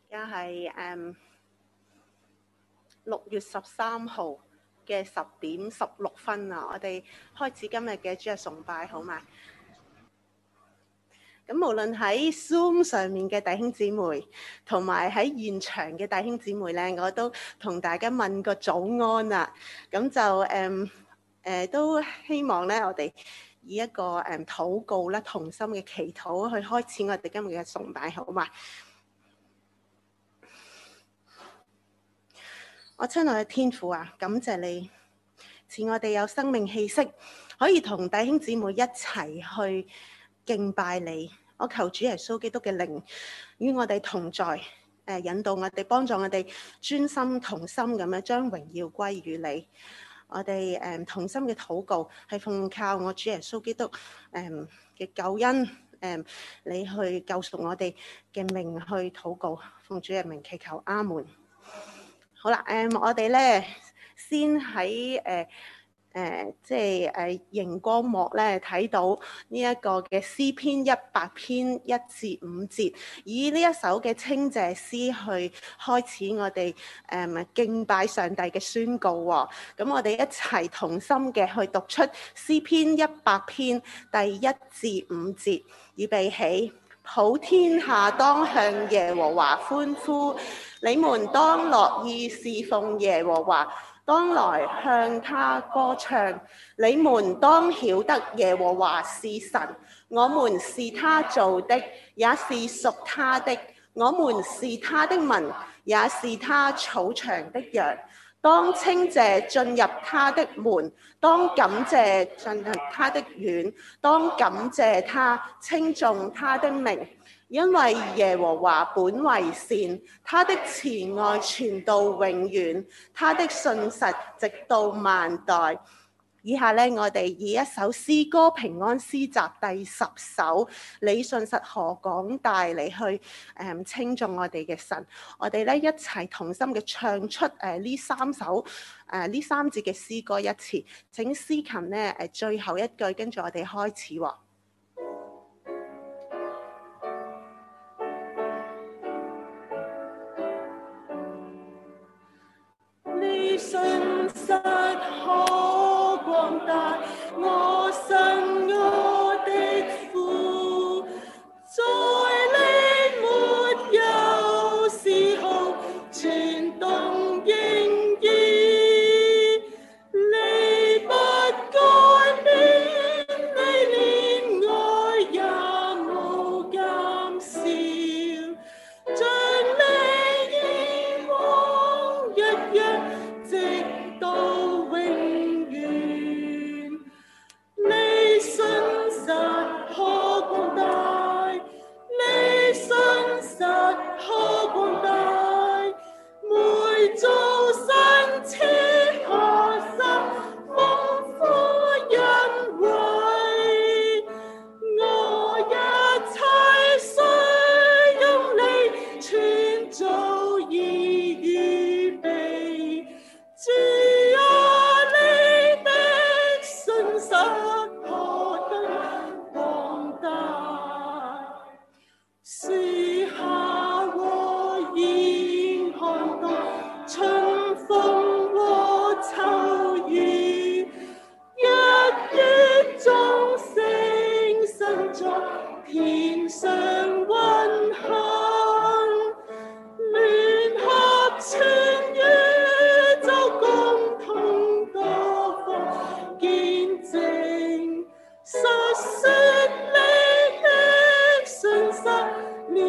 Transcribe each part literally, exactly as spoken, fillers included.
而家係誒六月十三號嘅十點十六分啊！我哋開始今日嘅主日崇拜，好嘛？咁無論喺 Zoom 上面嘅弟兄姊妹，同埋喺現場嘅弟兄姊妹咧，我都同大家問個早安啊！咁就誒誒、呃、都希望咧，我哋以一個誒、呃、禱告啦、同心嘅祈禱去開始我哋今日嘅崇拜，好嘛？我親愛嘅天父啊，感謝你賜我哋有生命氣息，可以同弟兄姊妹一齊去敬拜你。我求主耶穌基督嘅靈與我哋同在，誒引導我哋，幫助我哋專心同心咁樣將榮耀歸於你。我哋誒同心嘅禱告係奉靠我主耶穌基督誒嘅救恩，誒你去救贖我哋嘅名去禱告，奉主嘅名祈求，阿門。好啦，誒、嗯，我哋咧先喺誒誒，即係誒熒光幕咧睇到呢一個嘅詩篇一百篇一至五節，以呢一首嘅稱謝詩去開始我哋誒、嗯、敬拜上帝嘅宣告喎、哦。咁我哋一齊同心嘅去讀出詩篇一百篇第一至五節，預備起。普天下當向耶和華歡呼，你們當樂意侍奉耶和華，當來向他歌唱。你們當曉得耶和華是神，我們是他造的，也是屬他的。我們是他的民，也是他草場的羊。當稱謝進入他的門，當感謝進入他的院，當感謝他，稱頌他的名，因為耶和華本為善，他的慈愛傳到永遠，他的信實直到萬代。以下咧，我哋以一首詩歌《平安詩集》第十首，你信實何廣大嚟去誒稱頌我哋嘅神。我哋咧一齊同心嘅唱出誒呢三首誒呢三節嘅詩歌一次。請司琴咧誒最後一句跟住我哋開始喎。你信實可廣大，我神我的父，在你沒有時候全動應意，你不改變，你憐愛也無減少，像你以往一樣，直到永遠。你信實可廣大，你信實可廣大，每早晨賜下心豐富恩惠，我一切需用你全早已預備。主啊，你的信實何等廣大，樹下和嚴寒冬，春風和秋雨，一月眾星辰在天上運行，聯合全宇宙共同多方見證，述說你的信實，連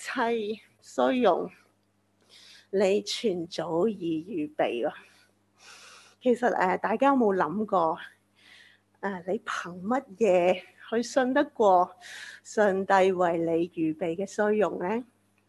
切需用，你全早已預備咯。其實誒、呃，大家有冇諗過誒、呃？你憑乜嘢去信得過上帝為你預備嘅需用咧？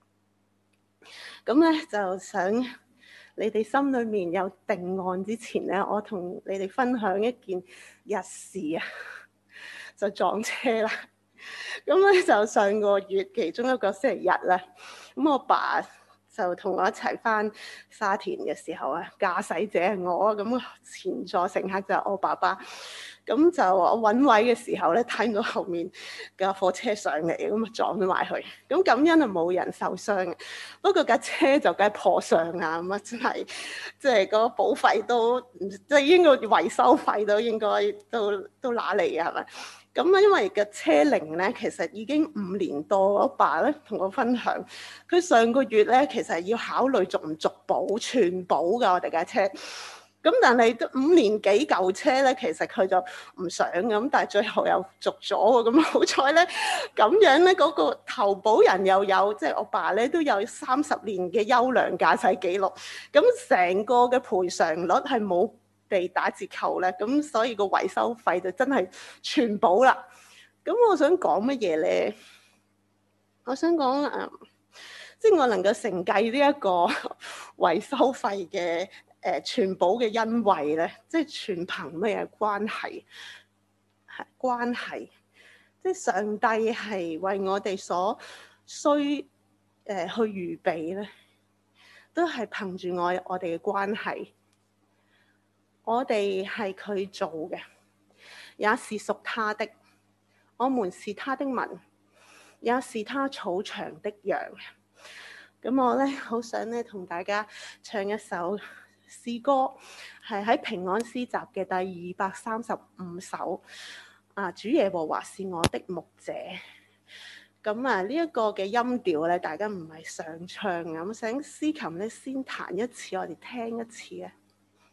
咁咧就想你哋心裏面有定案之前咧，我同你哋分享一件日事啊，就撞車啦。咁咧就上個月其中一個星期日咧，咁我爸就同我一齊翻沙田嘅時候啊，駕駛者係我，咁前座乘客就係我爸爸。咁就我揾位嘅時候咧，睇到後面架貨車上嚟，咁啊撞咗埋去。咁感恩啊冇人受傷嘅，不過架車就梗係破相啊！咁啊真係，即係個保費都即係應該維修費都應該都都揦嚟嘅係咪？咁啊，因為個車齡咧，其實已經五年多。我爸咧同我分享，佢上個月咧其實要考慮續唔續保，全保㗎我哋架車。咁但係都五年幾舊車咧，其實佢就唔想咁，但係最後又續咗喎。咁好彩咧，咁樣咧嗰個投保人又有，即係我爸咧都有三十年嘅優良駕駛記錄。咁成個嘅賠償率係冇被打折扣咧，咁所以個維修費就真係全保啦。咁我想講乜嘢咧？我想講誒，即係我能夠承繼呢一個維修費嘅誒全保嘅恩惠咧，即係全憑咩嘢關係？係關係，即係上帝係為我哋所需誒、呃、去預備咧，都係憑住我我哋嘅關係。我哋係佢做嘅，也是屬他的。我們是他的民，也是他草場的羊。咁我咧好想咧同大家唱一首詩歌，係喺平安詩集嘅第二百三十五首。啊，主耶和華是我的牧者。咁啊，呢一個嘅音調咧，大家唔係常唱嘅，咁想司琴咧先彈一次，我哋聽一次啊。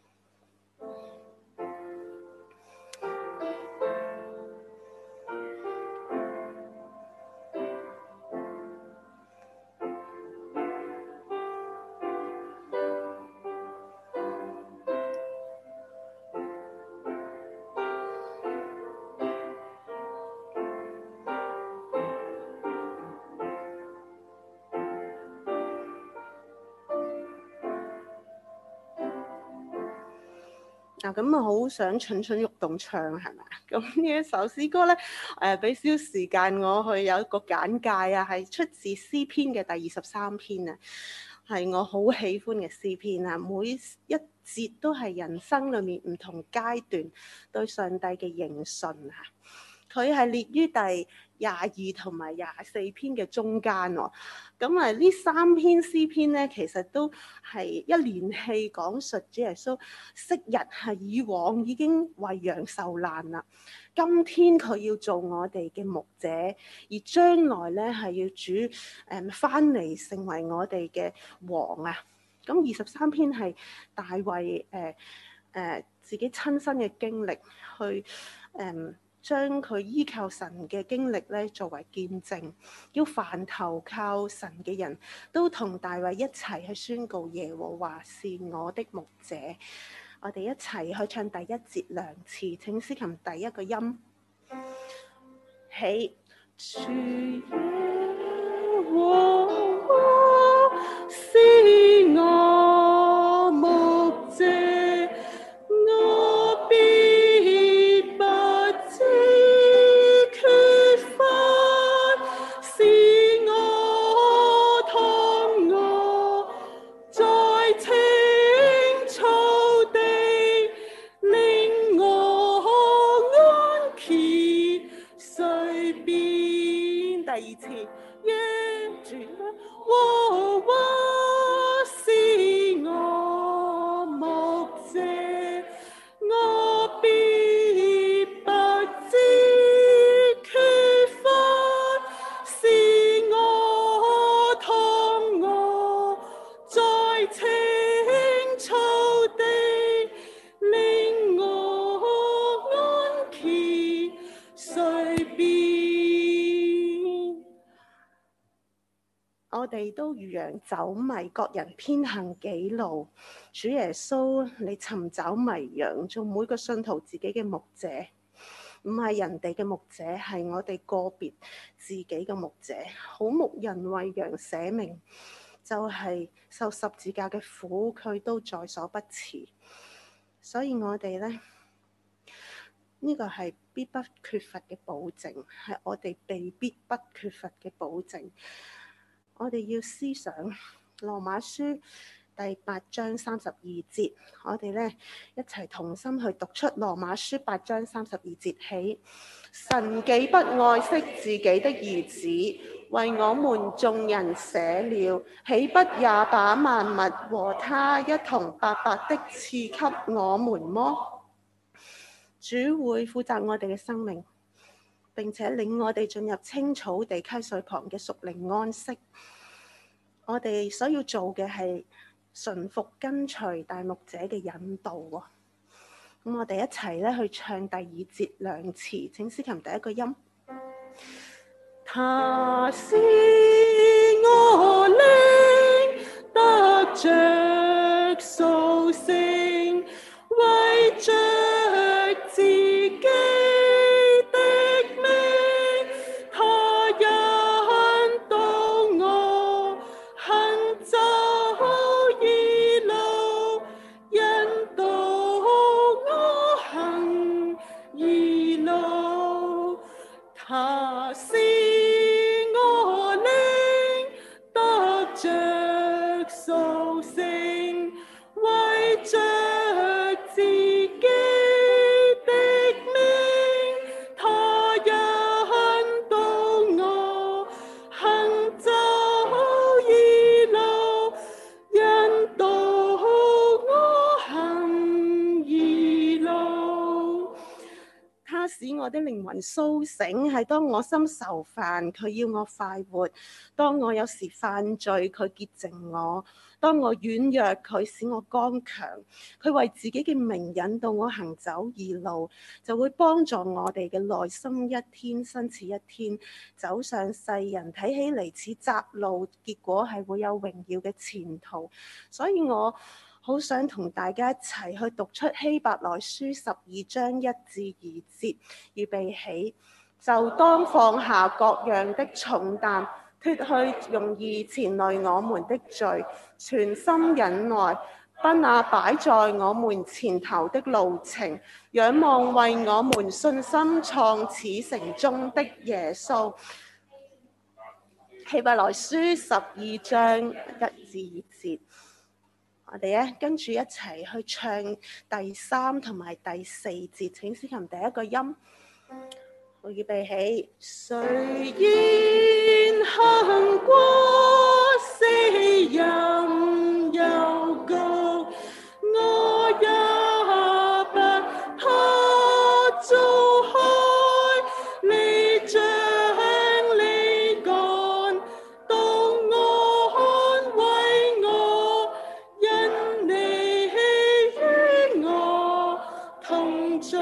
嗱，咁啊，好想蠢蠢欲動唱係咪？咁呢一首詩歌咧，誒俾少少時間我去有一個簡介啊，係出自詩篇嘅第二十三篇啊，係我好喜歡嘅詩篇啊，每一節都係人生裏面唔同階段對上帝嘅認信啊。佢係列於第廿二同埋廿四篇嘅中間喎。咁啊，呢三篇詩篇咧，其實都係一連氣講述主耶穌昔日係以往已經為羊受難啦。今天佢要做我哋嘅牧者，而將來咧係要主誒翻嚟成為我哋嘅王啊。咁二十三篇係大衛誒誒、呃、自己親身嘅經歷去誒。呃將佢依靠神嘅經歷咧作為見證，要凡投靠神嘅人都同大衛一齊去宣告耶和華是我的牧者。我哋一齊去唱第一節兩次，請司琴第一個音起。主耶和華是我牧者，我必不致缺乏，是我躺臥在青草地，令我安歇水邊。第二次，耶主和華是我牧者，我必不致缺乏，是我躺臥在青草地，令我安歇水邊。我我哋都如羊走迷，各人偏行己路。主耶穌，你尋找迷羊，做每個信徒自己嘅牧者，唔係人哋嘅牧者，係我哋個別自己嘅牧者。好牧人為羊捨命，就係受十字架嘅苦，佢都在所不辭。所以我哋咧，呢個係必不缺乏嘅保證，係我哋被必不缺乏嘅保證。我哋要思想羅馬書第八章三十二節，我哋咧一齊同心去讀出羅馬書八章三十二節起。神既不愛惜自己的兒子，為我們眾人捨了，豈不也把萬物和他一同白白的賜給我們麼？主會負責我哋嘅生命，並且領我哋進入青草地溪水旁嘅屬靈安息。我哋所要做嘅係順服跟隨大牧者嘅引導。咁我哋一齊咧去唱第二節兩詞，請司琴第一個音。他是我靈得着甦醒，為着自己的名，他引導我行走義路，引導我行義路。他是我靈得着甦醒，為着自己的名，他引導我行走義路，引導我行義路。他使我的靈魂甦醒，係當我心愁煩，佢要我快活；當我有時犯罪，佢潔淨我；當我軟弱，佢使我剛強。佢為自己嘅名引導我行走義路，就會幫助我哋嘅內心一天新似一天，走上世人睇起嚟似窄路，結果係會有榮耀嘅前途。所以我好想同大家一齊去讀出希伯來書十二章一至二節，預備起，就當放下各樣的重擔，脫去容易纏累我們的罪，全心忍耐，不那擺在我們前頭的路程，仰望為我們信心創始成終的耶穌。希伯來書十二章一至二節。我哋咧跟住一齊去唱第三同埋第四節，請司琴第一個音。我預備起。雖然行過死蔭幽谷，我也不怕遭害，你將你竿當我安慰我，因你與我同在，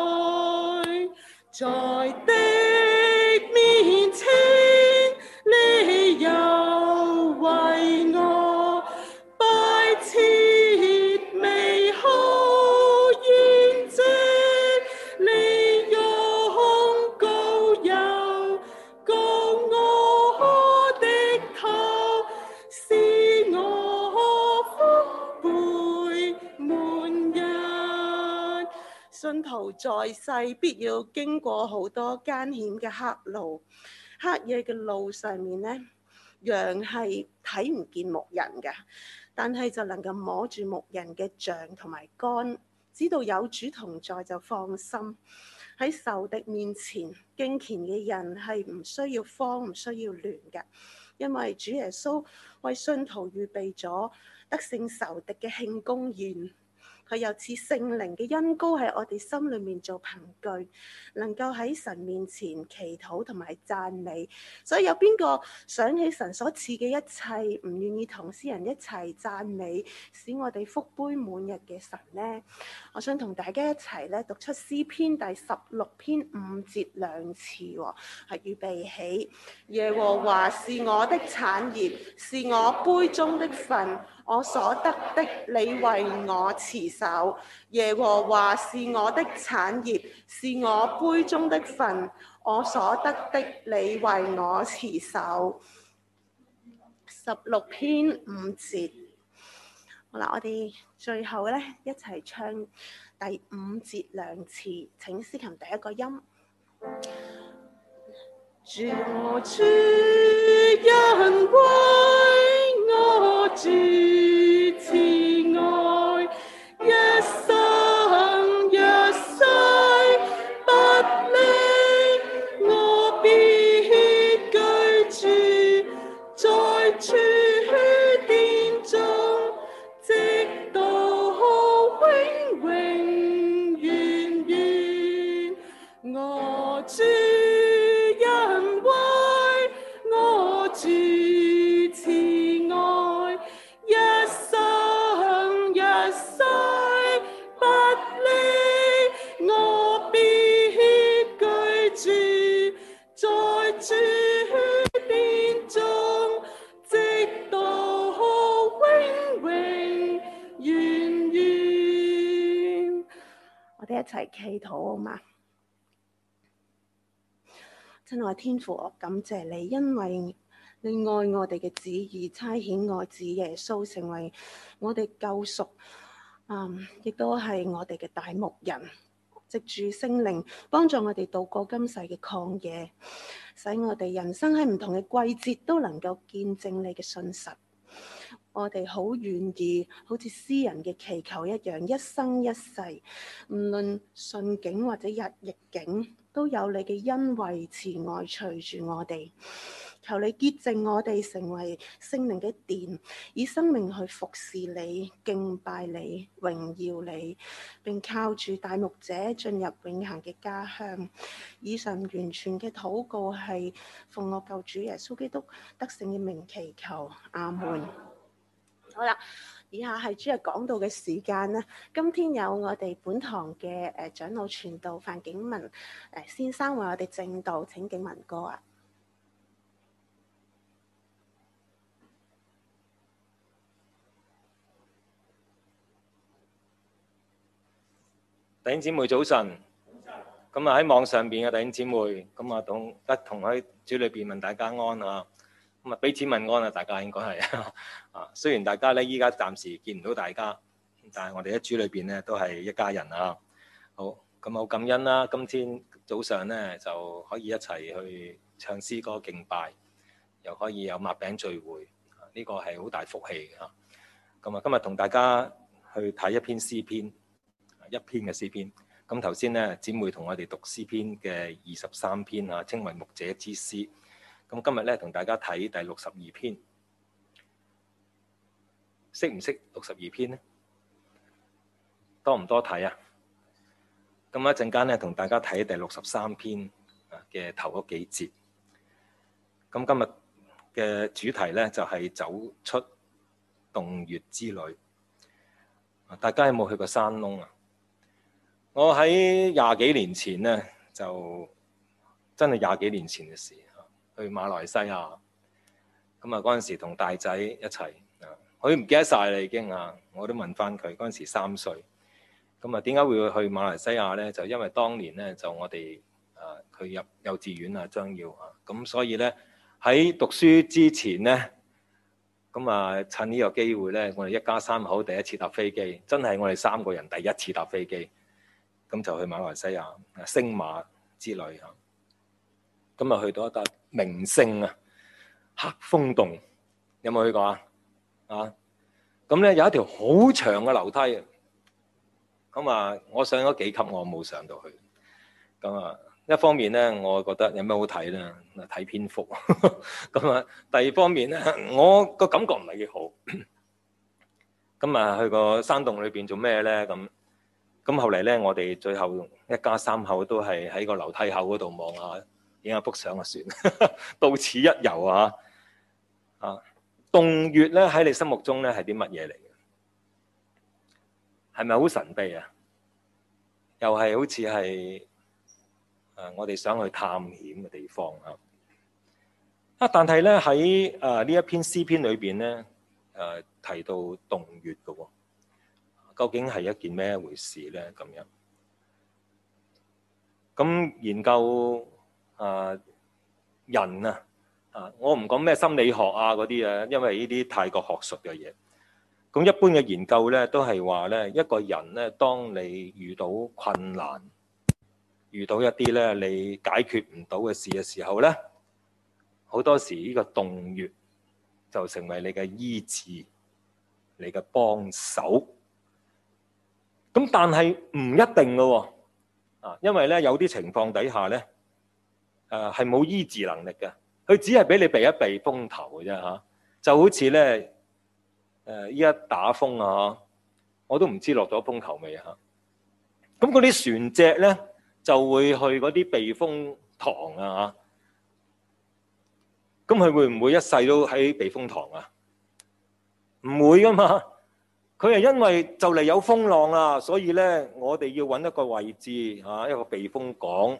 在的面前，你又為我擺設美好筵席，你用膏油膏我的頭，使我福杯滿溢。信徒在世必要經過好多艱險嘅黑路，黑夜嘅路上面咧，羊係睇唔見牧人嘅，但係就能夠摸住牧人嘅杖同埋竿，知道有主同在就放心。喺仇敵面前，敬虔嘅人係唔需要慌，唔需要亂嘅，因為主耶穌為信徒預備咗得勝仇敵嘅慶功宴。 佢又賜聖靈嘅恩膏喺我哋心裏面做憑據，能夠喺神面前祈禱同埋讚美。所以有邊個想起神所賜嘅一切，唔願意同詩人一齊讚美，使我哋福杯滿溢嘅神呢？我想同大家一齊咧讀出詩篇第十六篇五節兩次喎，係預備起。耶和華是我的產業，是我杯中的分，我所得的你為我持守。耶和華是我的產業，是我杯中的分，我所得的你為我持守。十六篇五節。好啦，我哋最後咧一齊唱第五節兩次，請司琴第一個音。主我主恩惠，我主慈愛，一生一世不離，我必居住在主殿中，直到永永遠遠。我主恩惠，我主慈愛，一生一世不離，我必居住在主殿中，直到永永遠遠。我哋一齊祈禱好嘛？親愛天父，我感謝你，因為你愛我哋嘅旨意，差遣愛子耶穌成為我哋救贖，嗯，亦都係我哋嘅大牧人，藉住聖靈幫助我哋度過今世嘅曠野，使我哋人生喺唔同嘅季節都能夠見證你嘅信實。我哋好願意，好似詩人嘅祈求一樣，一生一世，唔論順境或者逆逆境，都有你嘅恩惠慈愛隨住我哋。求你潔淨我哋，成為聖靈嘅殿，以生命去服侍你、敬拜你、榮耀你，並靠住大牧者進入永恆嘅家鄉。以上完全嘅禱告係奉我救主耶穌基督得勝嘅名祈求，阿門。好啦，以下係主日講道嘅時間啦。今天有我哋本堂嘅誒長老傳道范景文誒先生為我哋證道，請景文哥啊。 弟兄姊妹早晨，咁啊喺網上邊嘅弟兄姊妹，咁啊同一同喺主裏邊問大家安啊。咁啊，彼此問安啊！大家應該係啊，雖然大家咧依家暫時見唔到大家，但係我哋喺主裏邊咧都係一家人啊。好，咁好感恩啦！今天早上咧就可以一齊去唱詩歌敬拜，又可以有擘餅聚會，呢個係好大福氣嘅嚇。咁啊，今日同大家去睇一篇詩篇，一篇嘅詩篇。咁頭先咧，姊妹同我哋讀詩篇嘅二十三篇啊，稱為牧者之詩。咁今日咧，同大家睇第六十二篇，識唔識六十二篇呢？多唔多睇啊？咁一陣間咧，同大家睇第六十三篇嘅頭嗰幾節。咁今日嘅主題咧就係走出洞穴之旅。大家有冇去過山窿啊？我喺廿幾年前咧，就真係廿幾年前嘅事。去馬來西亞，咁啊嗰陣時同大仔一齊，啊，佢唔記得晒啦已經啊，我都問翻佢嗰陣時三歲，咁啊點解會去馬來西亞咧？就因為當年咧就我哋啊佢入幼稚園啊將要啊，咁所以咧喺讀書之前咧，咁啊趁呢個機會咧，我哋一家三口第一次搭飛機，真係我哋三個人第一次搭飛機，咁就去馬來西亞星馬之旅啊，咁啊去到一笪名勝啊，黑風洞有冇去過啊？啊，咁咧有一條好長嘅樓梯，咁啊，我上咗幾級，我冇上到去。咁啊，一方面咧，我覺得有咩好睇咧？睇蝙蝠。咁啊，第二方面咧，我個感覺唔係幾好。 咁啊去個山洞裏邊做咩咧？咁咁後嚟咧，我哋最後一家三口都係喺個樓梯口嗰度望下，影下幅相就算，到此一遊啊！啊，洞穴咧喺你心目中咧係啲乜嘢嚟嘅？係咪好神秘啊？又係好似係誒我哋想去探險嘅地方啊！啊，但係咧喺誒呢一篇詩篇裏邊咧誒提到洞穴嘅喎，究竟係一件咩回事咧？咁樣咁研究啊人啊啊，我唔講咩心理學啊嗰啲啊，因為呢啲太過學術嘅嘢。咁一般嘅研究咧，都係話咧，一個人咧，當你遇到困難，遇到一啲咧你解決唔到嘅事嘅時候咧，好多時呢個洞穴就成為你嘅醫治，你嘅幫手。咁但係唔一定㗎喎，啊，因為咧有啲情況底下咧，誒係冇醫治能力嘅，佢只係俾你避一避風頭嘅啫嚇，就好似咧。誒依家打風啊，我都唔知落咗風球未啊！咁嗰啲船隻咧就會去嗰啲避風塘啊，咁佢會唔會一世都喺避風塘啊？唔會噶嘛！佢係因為就嚟有風浪啦，所以咧我哋要揾一個位置啊，一個避風港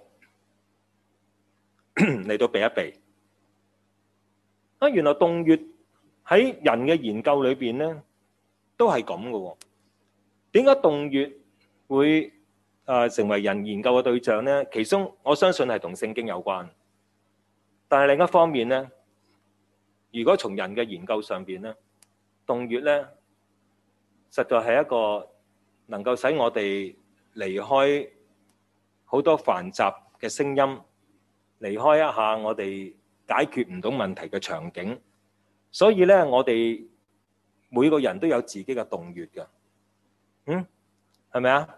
嚟到避一避。啊，原來洞穴喺人嘅研究裏邊咧，都係咁嘅喎。點解洞穴會誒、呃、成為人研究嘅對象咧？其中我相信係同聖經有關。但係另一方面咧，如果從人嘅研究上邊咧，洞穴咧，實在係一個能夠使我哋離開好多繁雜嘅聲音，離開一下我哋解決唔到問題嘅場景。所以咧，我哋每個人都有自己嘅洞穴㗎，嗯，係咪啊？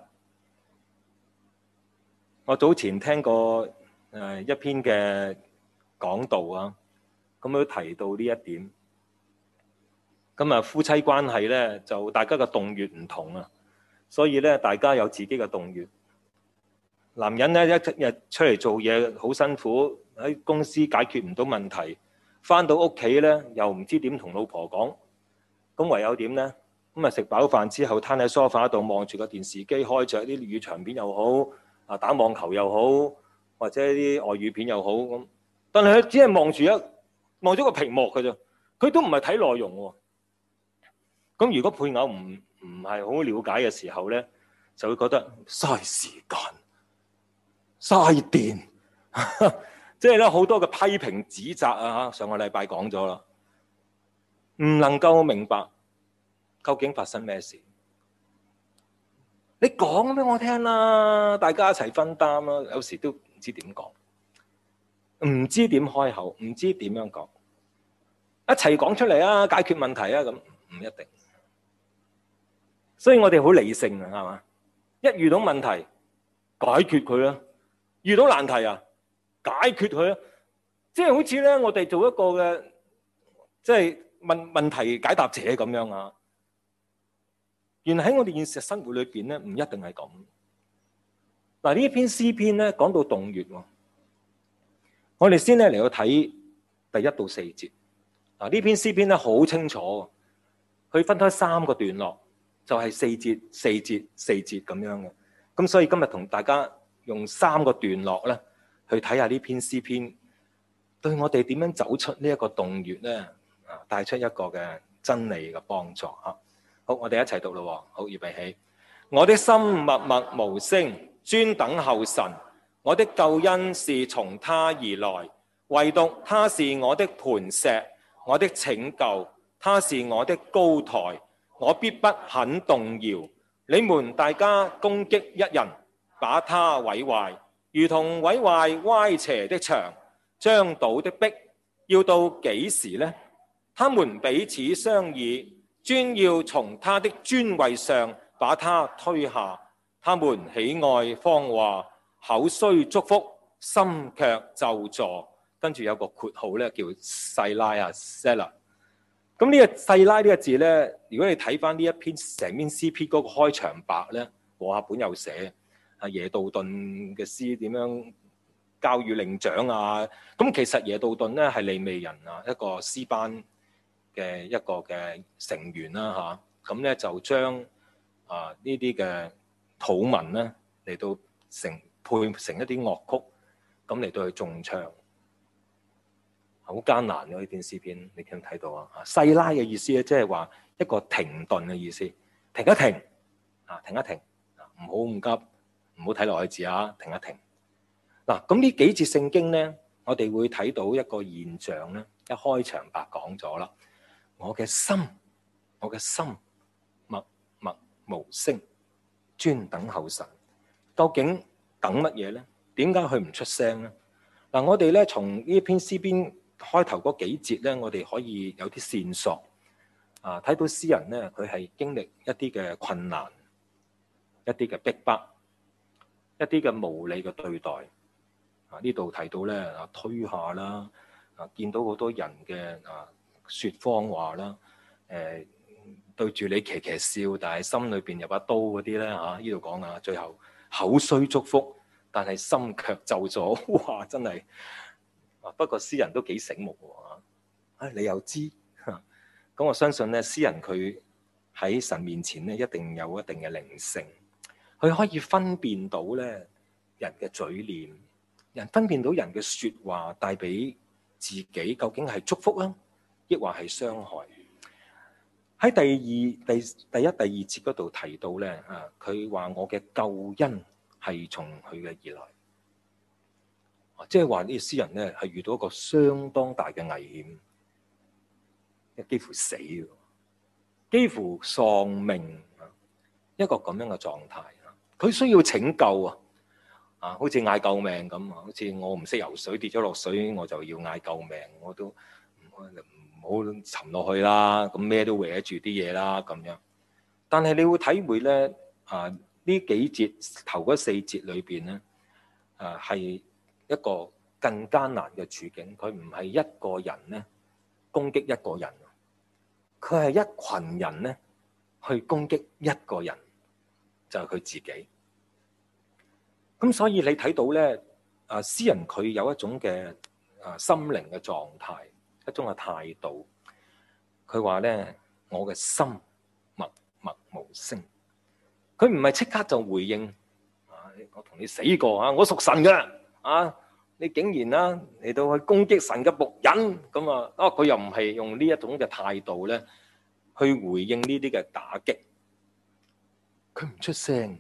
我早前聽過誒一篇嘅講道啊，咁都提到呢一點。咁啊，夫妻關係咧，就大家嘅洞穴唔同啊，所以咧，大家有自己嘅洞穴。男人咧一日出嚟做嘢好辛苦，喺公司解決唔到問題。翻到屋企咧，又唔知點同老婆講，咁唯有點咧？咁啊食飽飯之後，攤喺梳化度望住個電視機，開着啲粵語長片又好，啊打網球又好，或者啲外語片又好咁。但係佢只係望住一望咗個屏幕嘅啫，佢都唔係睇內容喎。咁如果配偶唔唔係好了解嘅時候咧，就會覺得嘥時間、嘥電。即係咧好多嘅批評指責啊！上個禮拜講咗啦，唔能夠明白究竟發生咩事。你講俾我聽啦，大家一齊分擔啦。有時都唔知點講，唔知點開口，唔知點樣講，一齊講出嚟啊！解決問題啊！咁唔一定。所以我哋好理性啊，係嘛？一遇到問題，解決佢啦。遇到難題啊！解決佢啊！即係好似咧，我哋做一個嘅即係問問題解答者咁樣啊。原來喺我哋現實生活裏邊咧，唔一定係咁。嗱，呢一篇詩篇咧講到洞穴喎，我哋先咧嚟到睇第一到四節。嗱，呢篇詩篇咧好清楚，佢分開三個段落，就係四節、四節、四節咁樣嘅。咁所以今日同大家用三個段落咧。去睇下呢篇詩篇，對我哋點樣走出呢一個洞穴咧？啊，帶出一個嘅真理嘅幫助啊！好，我哋一齊讀咯。好，預備起。我的心默默無聲，專等候神。我的救恩是從他而來，唯獨他是我的磐石，我的拯救，他是我的高台，我必不肯動搖。你們大家攻擊一人，把他毀壞。如同毀壞歪斜的牆，將倒的壁，要到幾時呢？他們彼此商議，專要從他的尊位上把他推下。他們喜愛謊話，口雖祝福，心卻咒詛。跟住有個括號咧，叫細拉啊 Selah。咁咁呢個細拉呢個字咧，如果你睇翻呢一篇成篇詩篇嗰個開場白咧，和合本有寫啊耶杜頓嘅詩點樣交與伶長啊。咁其實耶杜頓咧係利未人啊，一個詩班嘅一個嘅成員啦嚇。咁咧就將啊呢啲嘅土文咧嚟到成配成一啲樂曲，咁嚟到去重唱。好艱難嘅呢篇詩篇，你見唔睇到啊？細拉嘅意思咧，即係話一個停頓嘅意思，停一停啊，停一停，唔好咁急，唔好睇落去字啊，停一停。嗱，咁呢幾節聖經咧，我哋會睇到一個現象咧，一開場白講咗啦，我嘅心，我嘅心默默無聲，專等候神。究竟等乜嘢咧？點解佢唔出聲咧？嗱，我哋咧從呢篇詩篇開頭嗰幾節咧，我哋可以有啲線索啊，睇到詩人咧，佢係經歷一啲嘅困難，一啲嘅逼迫，一啲嘅無理嘅對待啊。呢度提到咧啊，推下啦，啊見到好多人嘅啊説謊話啦，誒對住你騎騎笑，但係心裏邊有把刀嗰啲咧嚇。呢度講啊，最後口雖祝福，但係心卻咒詛。哇！真係〜不過詩人都幾醒目喎，啊你又知，咁我相信咧，詩人佢喺神面前咧，一定有一定嘅靈性，佢可以分辨到咧人嘅嘴臉，人分辨到人嘅説話帶俾自己究竟係祝福啊，抑或係傷害。喺第二、第第一、第二節嗰度提到咧，啊佢話我嘅救恩係從佢嘅而來。即係話呢個詩人咧係遇到一個相當大嘅危險，幾乎死，幾乎喪命，一個咁樣嘅狀態。佢需要拯救啊！啊，好似嗌救命咁啊！好似我唔識游水，跌咗落水，我就要嗌救命，我都唔好沉落去啦。咁咩都搲住啲嘢啦，咁樣。但係你會體會咧，啊呢幾節頭嗰四節裏邊咧，啊係。一個更艱難嘅處境，佢唔係一個人咧攻擊一個人，佢係一群人咧去攻擊一個人，就係佢自己。咁所以你睇到咧，啊詩人佢有一種嘅啊心靈嘅狀態，一種嘅態度。佢話咧，我嘅心默默無聲。佢唔係即刻就回應，啊我同你死過啊，我屬神嘅。啊！你竟然啦嚟到去攻擊神嘅僕人咁啊！啊，佢又唔係用呢一種嘅態度咧去回應呢啲嘅打擊，佢唔出聲，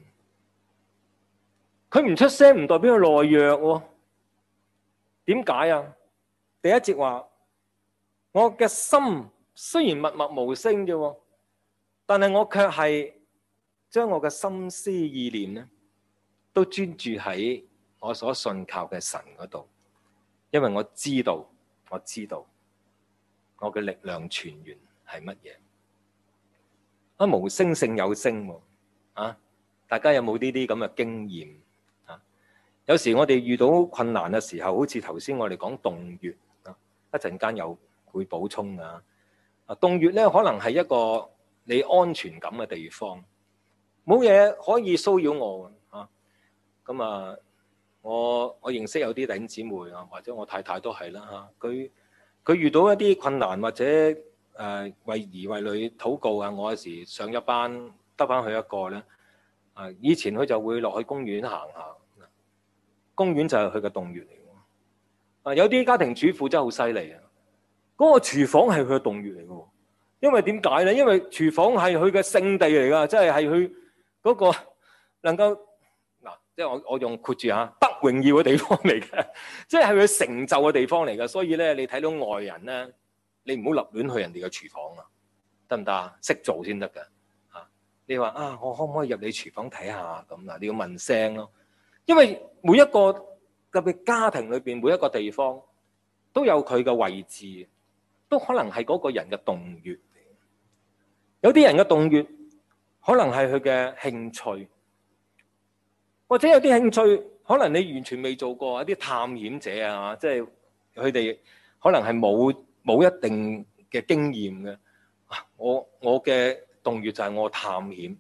佢唔出聲唔代表佢懦弱喎。點解啊？第一節話我嘅心雖然默默無聲啫，但係我卻係將我嘅心思意念咧都專注喺我所信靠嘅神嗰度，因為我知道，我知道我嘅力量泉源係乜嘢。啊，無聲勝有聲喎！啊，大家有冇呢啲咁嘅經驗啊？有時我哋遇到困難嘅時候，好似頭先我哋講洞穴啊，一陣間有會補充啊。啊，洞穴咧可能係一個你安全感嘅地方，冇嘢可以騷擾我啊。咁啊〜我我認識有啲弟兄姊妹啊，或者我太太都係啦嚇。佢佢遇到一啲困難或者誒、呃、為兒為女禱告啊，我有時上一班得翻佢一個咧。啊，以前佢就會落去公園行下，公園就係佢嘅洞穴嚟嘅。啊，有啲家庭主婦真係好犀利啊！嗰、那個廚房係佢嘅洞穴嚟嘅，因為點解咧？因為廚房係佢嘅聖地嚟㗎，即係係佢嗰個能夠。即係我我用括住嚇得榮耀嘅地方嚟嘅，即係佢成就嘅地方嚟嘅。所以咧，你睇到外人咧，你唔好立亂去人哋嘅廚房啊，得唔得啊？識做先得㗎嚇。你話啊，我可唔可以入你廚房睇下咁嗱？你要問聲咯，因為每一個特別家庭裏邊每一個地方都有佢嘅位置，都可能係嗰個人嘅洞穴。有啲人嘅洞穴可能係佢嘅興趣。或者有啲興趣，可能你完全未做過一啲探險者啊，即係佢哋可能係冇冇一定嘅經驗嘅我我嘅動躍就係我探險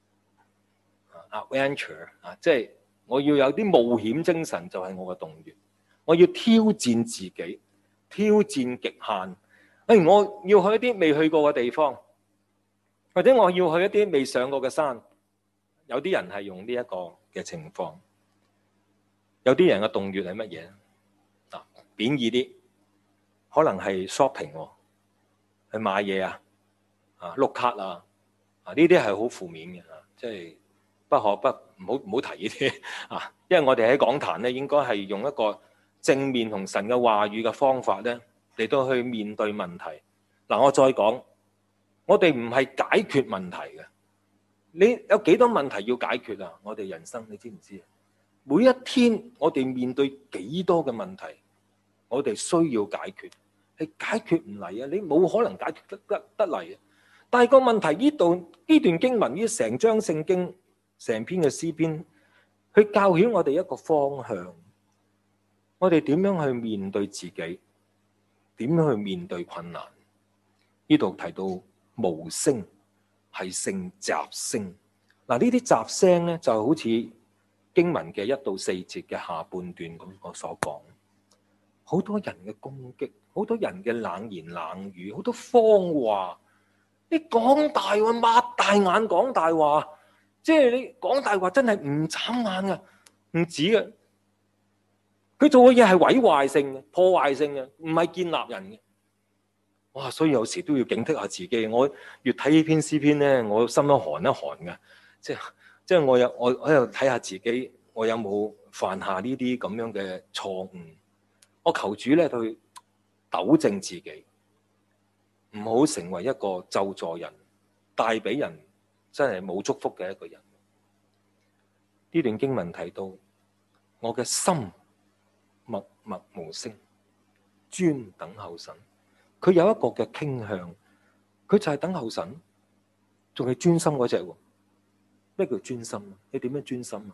adventure 啊，即係我要有啲冒險精神，就係我嘅動躍。我要挑戰自己，挑戰極限。誒，我要去一啲未去過嘅地方，或者我要去一啲未上過嘅山。有啲人係用呢一個嘅情況，有啲人嘅動躍係乜嘢？嗱，貶義啲，可能係 shopping， 去買嘢啊，啊碌卡啊，啊呢啲係好負面嘅啊，即係不可不唔好唔好提呢啲啊，因為我哋喺講壇咧，應該係用一個正面同神嘅話語嘅方法咧嚟到去面對問題。嗱，我再講，我哋唔係解決問題嘅。你有幾多問題要解決啊？我哋人生你知唔知？每一天我哋面對幾多嘅問題，我哋需要解決，係解決唔嚟啊！你冇可能解決得得得嚟啊！但係個問題，呢度呢段經文，呢成章聖經，成篇嘅詩篇，去教曉我哋一個方向，我哋點樣去面對自己，點樣去面對困難？呢度提到無聲。係聖雜聲。嗱，呢啲雜聲咧就好似經文嘅一到四節嘅下半段咁我所講，好多人嘅攻擊，好多人嘅冷言冷語，好多謊話。你講大話，擘大眼講大話，即係你講大話真係唔眨眼㗎，唔止嘅。佢做嘅嘢係毀壞性嘅、破壞性嘅，唔係建立人嘅。哇！所以有時都要警惕下自己。我越睇呢篇詩篇咧，我心都寒一寒嘅。即係即係我有我喺度睇下自己，我有冇犯下呢啲咁樣嘅錯誤？我求主咧去糾正自己，唔好成為一個咒詛人，帶俾人真係冇祝福嘅一個人。呢段經文提到，我嘅心默默無聲，專等候神。佢有一個嘅傾向，佢就係等候神，仲係專心嗰隻喎。咩叫專心？你點樣專心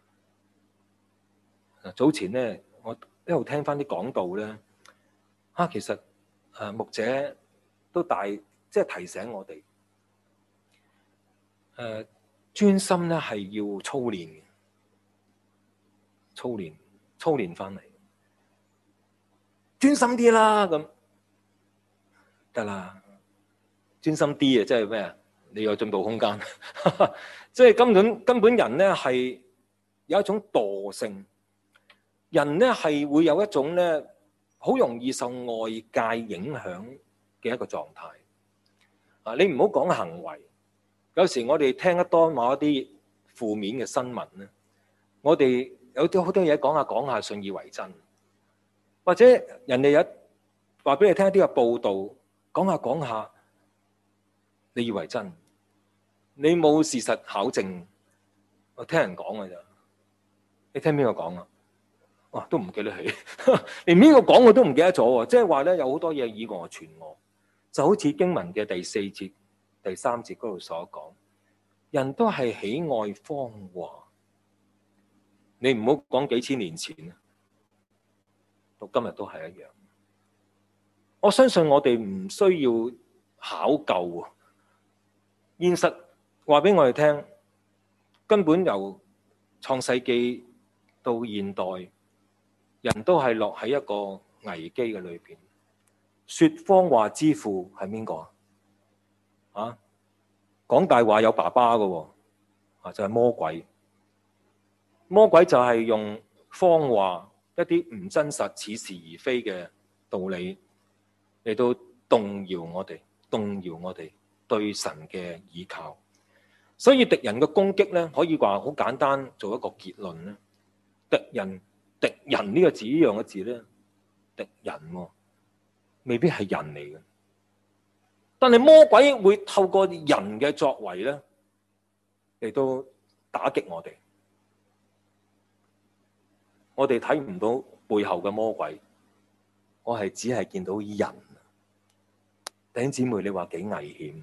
啊？早前咧，我一路聽翻啲講道咧，啊，其實誒牧者都大即係提醒我哋，誒專心咧係要操練嘅，操練操練翻嚟，專心啲啦咁。得啦，專心啲啊！即係咩啊？你有進步空間，即係根本根本人咧係有一種惰性，人咧係會有一種咧好容易受外界影響嘅一個狀態。啊，你唔好講行為，有時我哋聽得多某一啲負面嘅新聞咧，我哋有啲好多嘢講下講下信以為真，或者人哋有話俾你聽一啲嘅報導。講下講下，你以為真？你冇事實考證，我聽人講㗎咋？你聽邊個講啊？哇，都唔記得起，連邊個講我都唔記得咗喎。即係話咧，有好多嘢以訛傳訛，就好似經文嘅第四節、第三節嗰度所講，人都係喜愛謊話。你唔好講幾千年前啊，到今日都係一樣。我相信我哋唔需要考究啊！現實話俾我哋聽，根本由創世紀到現代，人都係落喺一個危機嘅裏邊。說謊話之父係邊個啊？講大話有爸爸㗎喎，啊就係魔鬼。魔鬼就係用謊話一啲唔真實、似是而非嘅道理，嚟到動搖我哋，動搖我哋對神嘅倚靠。所以敵人嘅攻擊咧，可以話好簡單，做一個結論咧。敵人，敵人呢個字，呢樣嘅字咧，敵人喎，未必係人嚟嘅。但係魔鬼會透過人嘅作為咧，嚟到打擊我哋。我哋睇唔到背後嘅魔鬼，我係只係見到人。弟兄姊妹，你話幾危險？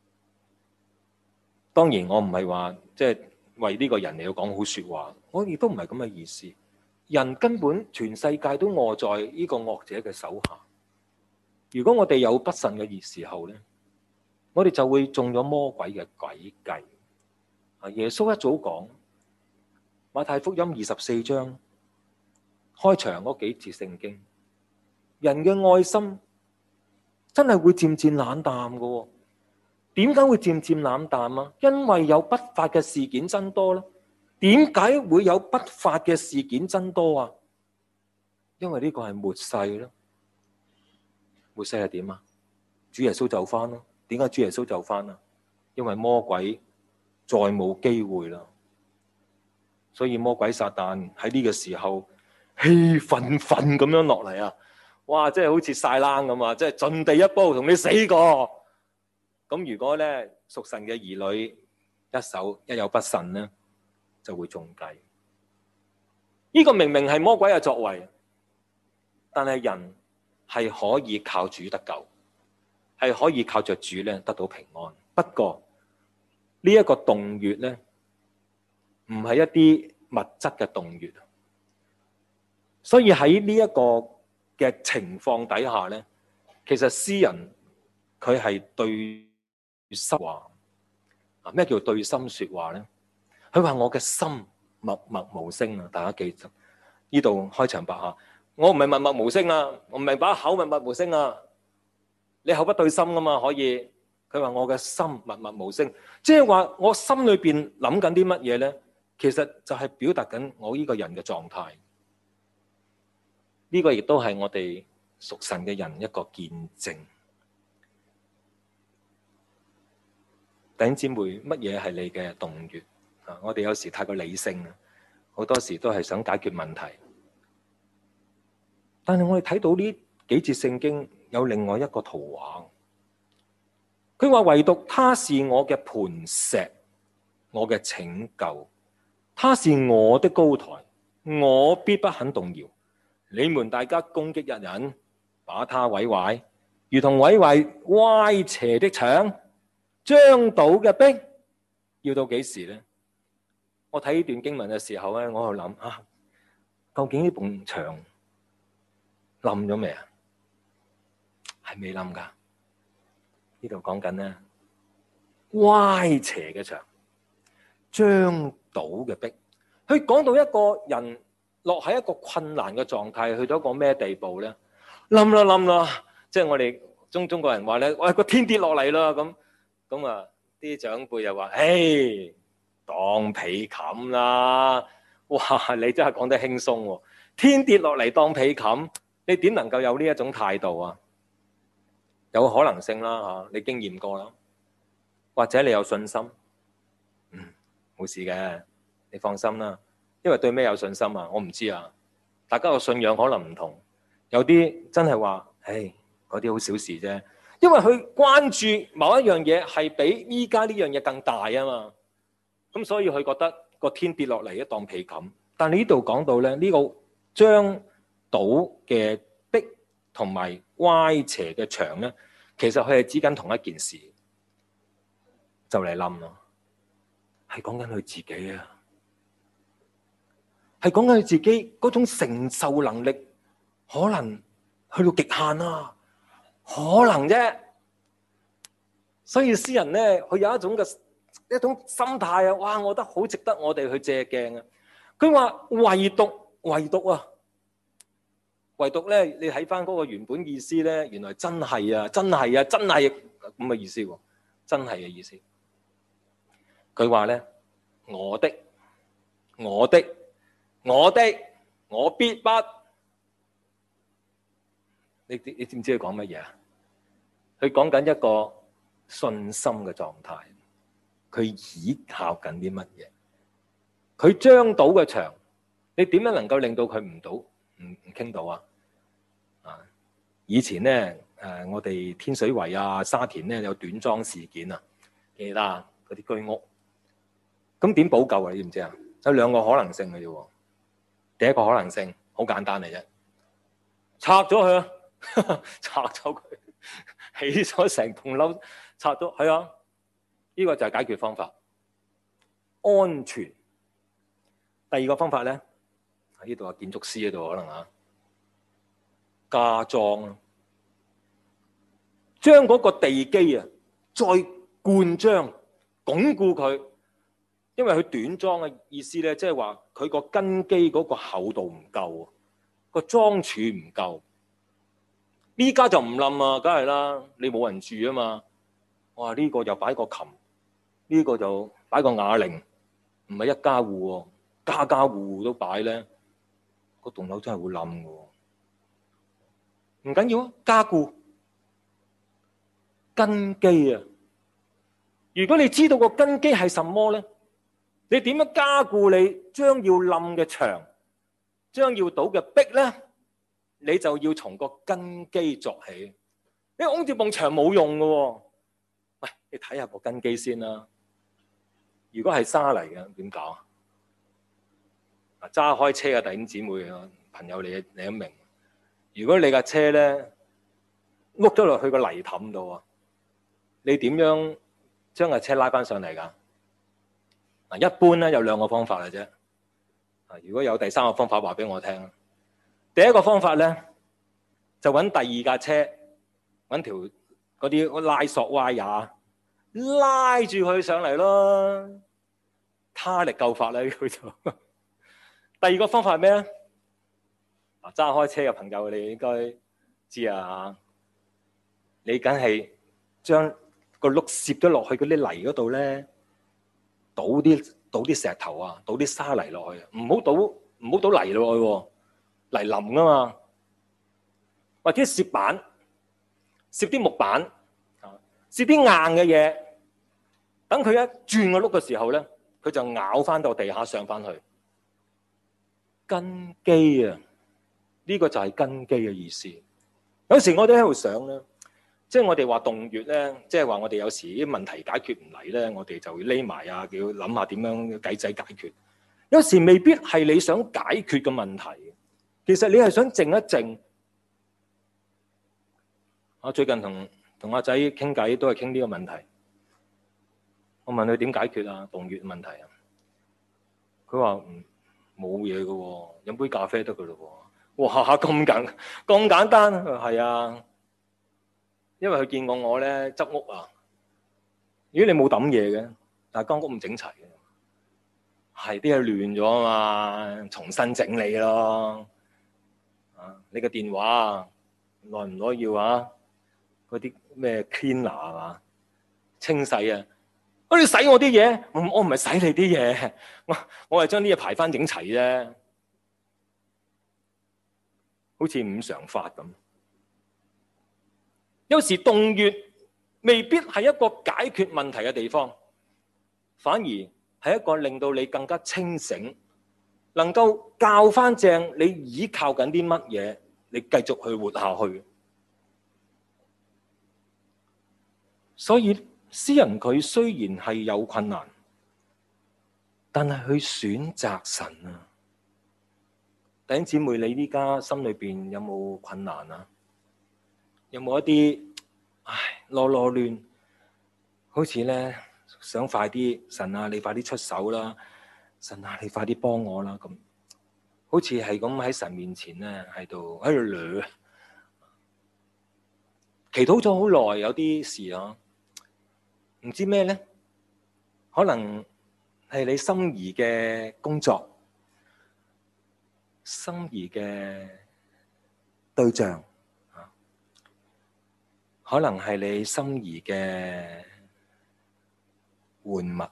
當然我唔係話即係為呢個人嚟到講好說話，我亦都唔係咁嘅意思。人根本全世界都臥在呢個惡者嘅手下。如果我哋有不慎嘅時候咧， 我哋就會中咗魔鬼嘅詭計。啊，耶穌一早講，馬太福音二十四章開場嗰幾節聖經，人嘅愛心真係會漸漸冷淡嘅。點解會漸漸冷淡啊？因為有不法嘅事件增多啦。點解會有不法嘅事件增多啊？因為呢個係末世啦。末世係點啊？主耶穌就翻咯。點解主耶穌就翻啊？因為魔鬼再冇機會啦。所以魔鬼撒旦喺呢個時候氣憤憤咁樣落嚟啊！哇，即係好似晒冷咁啊！即係盡地一煲同你死過。咁如果咧屬神嘅兒女一手一有不慎咧，就會中計。呢個明明係魔鬼嘅作為，但係人係可以靠主得救，係可以靠着主咧得到平安。不過呢一個動搖咧，唔係一啲物質嘅動搖，所以喺呢一個嘅情況底下咧，其實詩人佢係對心話啊。咩叫對心說話咧？佢話我嘅心默默無聲啊！大家記住呢度開場白下，我唔係默默無聲啊，我唔係把口默默無聲啊。你口不對心噶嘛，可以。佢話我嘅心默默無聲，即係話我心裏邊諗緊啲乜嘢咧？其實就係表達緊我呢個人嘅狀態。呢個亦都係我哋屬神嘅人一個見證。弟兄姊妹，乜嘢係你嘅動搖啊？我哋有時太過理性啊，好多時都係想解決問題。但係我哋睇到呢幾節聖經有另外一個圖畫。佢話唯獨他是我嘅磐石，我嘅拯救，他是我的高台，我必不肯動搖。你們大家攻擊一人，把他毀壞，如同毀壞歪斜的牆，將倒嘅壁，要到幾時呢？我睇呢段經文嘅時候咧，我喺度諗啊，究竟呢埲牆冧咗未啊？係未冧噶？呢度講緊咧歪斜嘅牆，將倒嘅壁。佢講到一個人落喺一個困難嘅狀態，去到一個咩地步咧？冧啦冧啦！即係我哋中中國人話咧，喂，個天跌落嚟啦咁咁啊！啲長輩又話：誒，當被冚啦！哇，你真係講得輕鬆喎！天跌落嚟當被冚，你點能夠有呢一種態度啊？有可能性啦嚇，你經驗過啦，或者你有信心，嗯，冇事嘅，你放心啦。因為對咩有信心啊？我唔知啊。大家個信仰可能唔同，有啲真係話，唉，嗰啲好小事啫。因為佢關注某一樣嘢係比依家呢樣嘢更大啊嘛。咁所以佢覺得個天跌落嚟一當被冚。但係呢度講到咧，呢個將倒嘅壁同埋歪斜嘅牆咧，其實佢係指緊同一件事，就嚟冧咯，係講緊佢自己啊，係講緊佢自己嗰種承受能力可能去到極限啊，可能啫。所以詩人咧，佢有一種嘅一種心態啊，哇！我覺得好值得我哋去借鏡啊。佢話唯獨唯獨啊。唯獨咧，你睇翻嗰個原本意思咧，原來真係啊，真係啊，真係咁嘅意思喎，真係嘅意思。佢話咧，我的，我的，我的，我必不。你你知唔知佢講乜嘢啊？佢講緊一個信心嘅狀態，佢倚靠緊啲乜嘢？佢將倒嘅牆，你點樣能夠令到佢唔倒？唔唔傾到啊！啊，以前咧，誒，我哋天水圍啊、沙田咧有短樁事件啊，記得啊，嗰啲居屋。咁點補救啊？你知唔知啊？有兩個可能性嘅啫。第一個可能性好簡單嚟啫，拆咗佢啊，拆咗佢，起咗成棟樓，拆咗，係啊，呢個就係解決方法，安全。第二個方法咧。呢度啊，建築師喺度可能啊，加裝啊，將嗰個地基啊再灌漿鞏固佢，因為佢短裝嘅意思咧，即係話佢個根基嗰個厚度唔夠，個樁柱唔夠。呢家就唔冧啊，梗係啦，你冇人住啊嘛。哇！呢個又擺個琴，呢個就擺個啞鈴，唔係一家戶喎，家家戶戶都擺咧，個棟樓真係會冧嘅。唔緊要啊，加固根基啊！如果你知道個根基係什麼咧，你點樣加固你將要冧嘅牆，將要倒嘅壁咧？你就要從個根基作起。你拱住埲牆冇用嘅喎，喂，你睇下個根基先啦。如果係沙嚟嘅，點搞啊？揸開車嘅弟兄姊妹啊，朋友你你都明。如果你架車咧碌咗落去個泥凼度啊，你點樣將架車拉翻上嚟噶？嗱，一般咧有兩個方法嘅啫。啊，如果有第三個方法，話俾我聽。第一個方法咧，就揾第二架車，揾條嗰啲拉索歪也，拉住佢上嚟咯。他力夠法咧，佢就。第二個方法係咩咧？嗱，揸開車嘅朋友，你應該知啊。你梗係將個轆攝咗落去嗰啲泥嗰度咧，倒啲倒啲石頭啊，倒啲沙泥落去，唔好倒唔好倒泥落去喎。泥淋啊嘛，或者攝板，攝啲木板，攝啲硬嘅嘢，等佢一轉個碌嘅時候咧，佢就咬翻到地下上翻去。根基啊，呢個就係根基嘅意思。有時我哋喺度想咧，即係我哋話洞穴咧，即係話我哋有時啲問題解決唔嚟咧，我哋就會匿埋啊，要諗下點樣計仔解決。有時未必係你想解決嘅問題。其實你係想靜一靜。我最近同同阿仔傾偈，都係傾呢個問題。我問佢點解決啊？洞穴問題啊？佢話唔冇嘢嘅喎，飲杯咖啡得嘅咯喎。哇，咁簡咁簡單？係啊，因為佢見過我咧執屋啊。如果你冇抌嘢嘅，但係間屋唔整齊嘅，係啲嘢亂咗啊嘛，重新整理咯。你個電話耐唔耐要啊？嗰啲咩 cleaner 係嘛？清洗啊！我你洗我啲嘢，我唔係洗你啲嘢，我我係將啲嘢排翻整齊啫，好似五常法咁。有時洞穴未必係一個解決問題嘅地方，反而係一個令到你更加清醒，能夠教翻正你依靠緊啲乜嘢，你繼續去活下去。所以詩人佢雖然係有困難，但係佢選擇神啊！弟兄姊妹，你依家心裏邊有冇困難啊？有冇一啲唉囉囉攣，好似咧想快啲，神啊，你快啲出手啦！神啊，你快啲幫我啦！咁好似係咁喺神面前咧，喺度喺度掠，祈禱咗好耐，有啲事啊。唔知咩咧？可能係你心儀嘅工作、心儀嘅對象，可能係你心儀嘅玩物。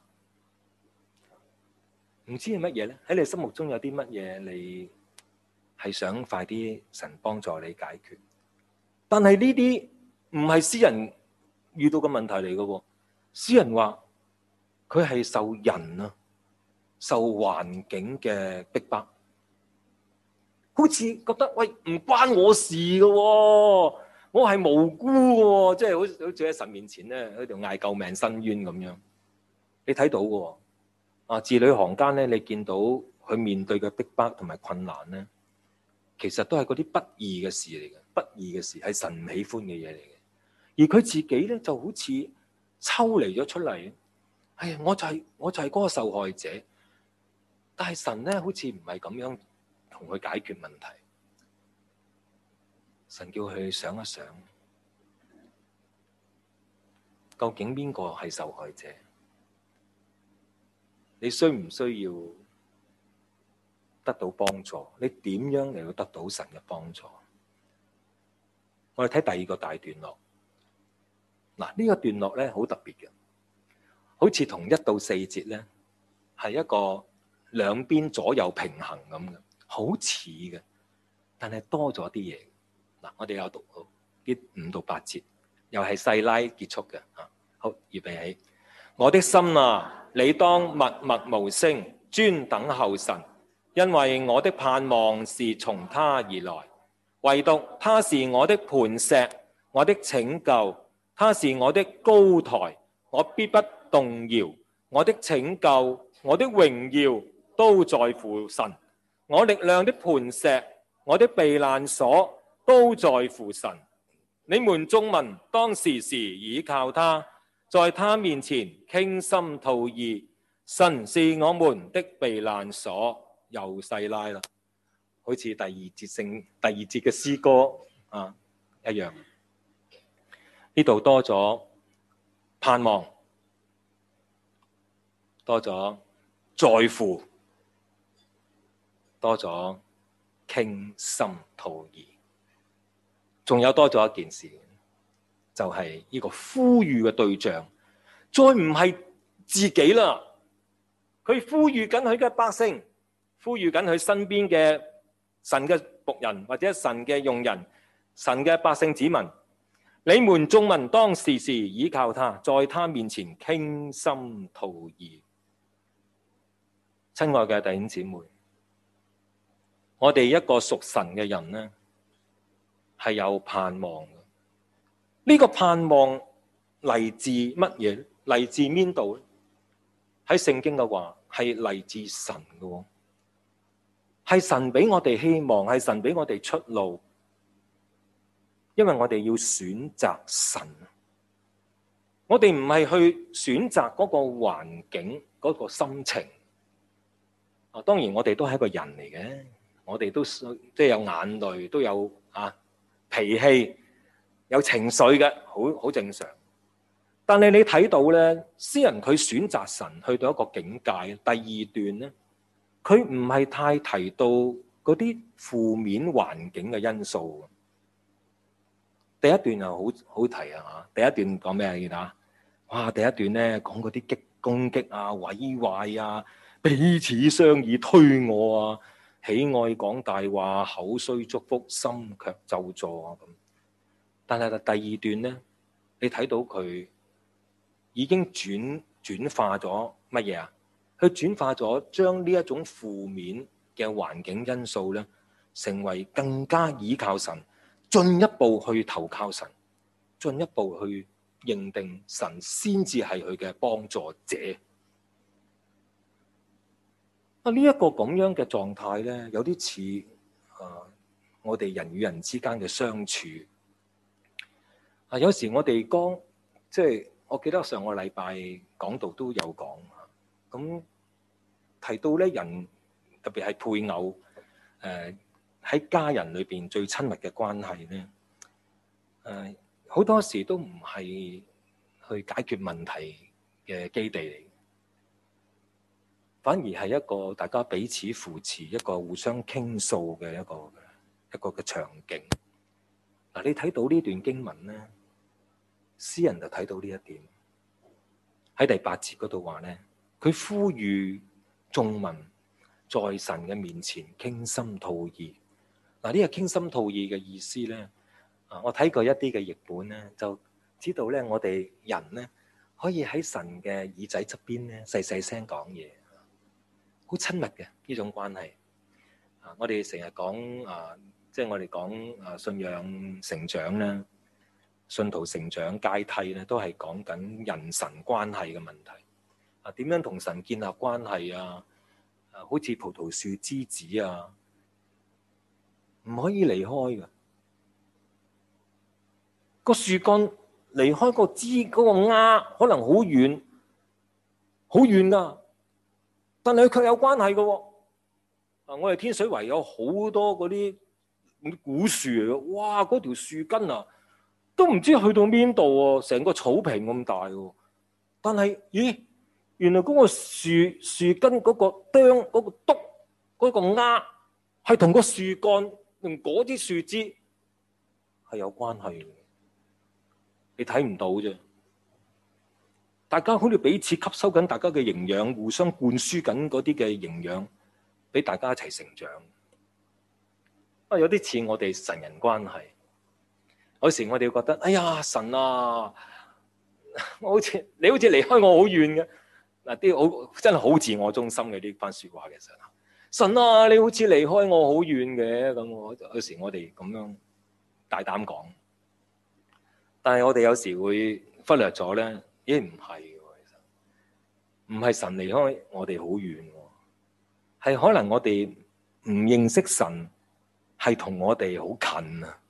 唔知係乜嘢咧？喺你心目中有啲乜嘢？你係想快啲神幫助你解決？但係呢啲唔係詩人遇到嘅問題嚟嘅喎。詩人話佢係受人啊、受環境嘅逼迫，好似覺得喂唔關我事嘅喎，我係無辜嘅喎，即係好好似喺神面前咧喺度嗌救命申冤咁樣。你睇到嘅喎啊，字裏行間咧，你見到佢面對嘅逼迫同埋困難咧，其實都係嗰啲不義嘅事嚟嘅，不義嘅事係神唔喜歡嘅嘢嚟嘅，而佢自己咧就好似抽離咗出嚟，哎呀，我就係、是、我就係嗰個受害者，但係神咧好似唔係咁樣同佢解決問題。神叫佢想一想， 究竟邊個係受害者？你需唔需要得到幫助？你點樣嚟到得到神嘅幫助？我哋睇第二個大段落。嗱，呢個段落咧好特別嘅，好似同一到四節咧係一個兩邊左右平衡咁嘅，好似嘅，但係多咗啲嘢。嗱，我哋有讀到啲五到八節，又係細拉結束嘅。啊，好，預備起。我的心啊，你當默默無聲，專等候神，因為我的盼望是從他而來。唯獨他是我的磐石，我的拯救，他是我的高台，我必不動搖。我的拯救，我的榮耀都在乎神，我力量的磐石，我的避難所都在乎神。你們眾民當時時倚靠他，在他面前傾心吐意。神是我們的避難所。又細拉啦，好似第二節聖第二節嘅詩歌啊一樣。呢度多咗盼望，多咗在乎，多咗傾心吐意，仲有多咗一件事，就係、是、呢個呼籲嘅對象，再唔係自己啦。佢呼籲緊佢嘅百姓，呼籲緊佢身邊嘅神嘅僕人或者神嘅用人，神嘅百姓子民。你們眾民當時時倚靠他，在他面前傾心吐意。親愛嘅弟兄姊妹，我哋一個屬神嘅人呢，係有盼望嘅。呢個盼望嚟自乜嘢？嚟自邊度？喺聖經嘅話係嚟自神嘅，係神俾我哋希望，係神俾我哋出路。因為我哋要選擇神，我哋唔係去選擇嗰個環境、嗰個心情。啊，當然我哋都係一個人嚟嘅，我哋都即係有眼淚，都有啊脾氣，有情緒嘅，好好正常。但係你睇到咧，詩人佢選擇神去到一個境界。第二段咧，佢唔係太提到嗰啲負面環境嘅因素。第一段又好好提啊！第一段講咩啊？記得哇！第一段咧講嗰啲激攻擊啊、毀壞啊、彼此相議推我啊、喜愛講大話、口雖祝福、心卻咒詛啊咁。但係第二段咧，你睇到佢已經轉轉化咗乜嘢啊？佢轉化咗將呢一種負面嘅環境因素咧，成為更加倚靠神。進一步去投靠神，進一步去認定神先至係佢嘅幫助者。啊，呢一個咁樣嘅狀態咧，有啲似啊，我哋人與人之間嘅相處。啊，有時我哋剛即係，我記得上個禮拜講道都有講，咁提到咧人，特別係配偶，誒、呃。喺家人裏邊最親密嘅關係咧，誒、呃、好多時都唔係去解決問題嘅基地嚟，反而係一個大家彼此扶持、一個互相傾訴嘅一個一個嘅場景。嗱、呃，你睇到呢段經文咧，詩人就睇到呢一點。喺第八節嗰度話咧，佢呼籲眾民在神嘅面前傾心吐意。嗱，呢個傾心吐意嘅意思咧，啊，我睇過一啲嘅譯本咧，就知道咧，我哋人咧可以喺神嘅耳仔側邊咧細細聲講嘢，好親密嘅呢種關係。啊，我哋成日講啊，即係我哋講啊信仰成長咧，信徒成長階梯咧，都係講緊人神關係嘅問題。啊，點樣同神建立關係啊？啊，好似葡萄樹枝子啊。唔可以離開嘅，個樹幹離開個枝嗰個丫可能好遠，好遠噶，但係佢卻有關係嘅。啊，我哋天水圍有好多嗰啲古樹嚟嘅，哇！嗰條樹根啊， 都唔知去到邊度喎，成個草坪咁大喎。但係，咦，原來嗰個樹樹根嗰個釘、嗰個篤、嗰個丫，係同個樹幹同嗰啲樹枝係有關係嘅。你睇唔到啫。大家好似彼此吸收緊大家嘅營養，互相灌輸緊嗰啲嘅營養，俾大家一齊成長。啊，有啲似我哋神人關係。有時我哋會覺得，哎呀，神啊，我好似你好似離開我好遠嘅。嗱，啲好真係好自我中心嘅呢番說話嘅時候，神啊，你好似離開我好遠嘅。咁我有時我哋咁樣大膽講，但係我哋有時會忽略咗咧，咦，唔係嘅，其實唔係神離開我哋好遠，係可能我哋唔認識神，係同我哋好近啊。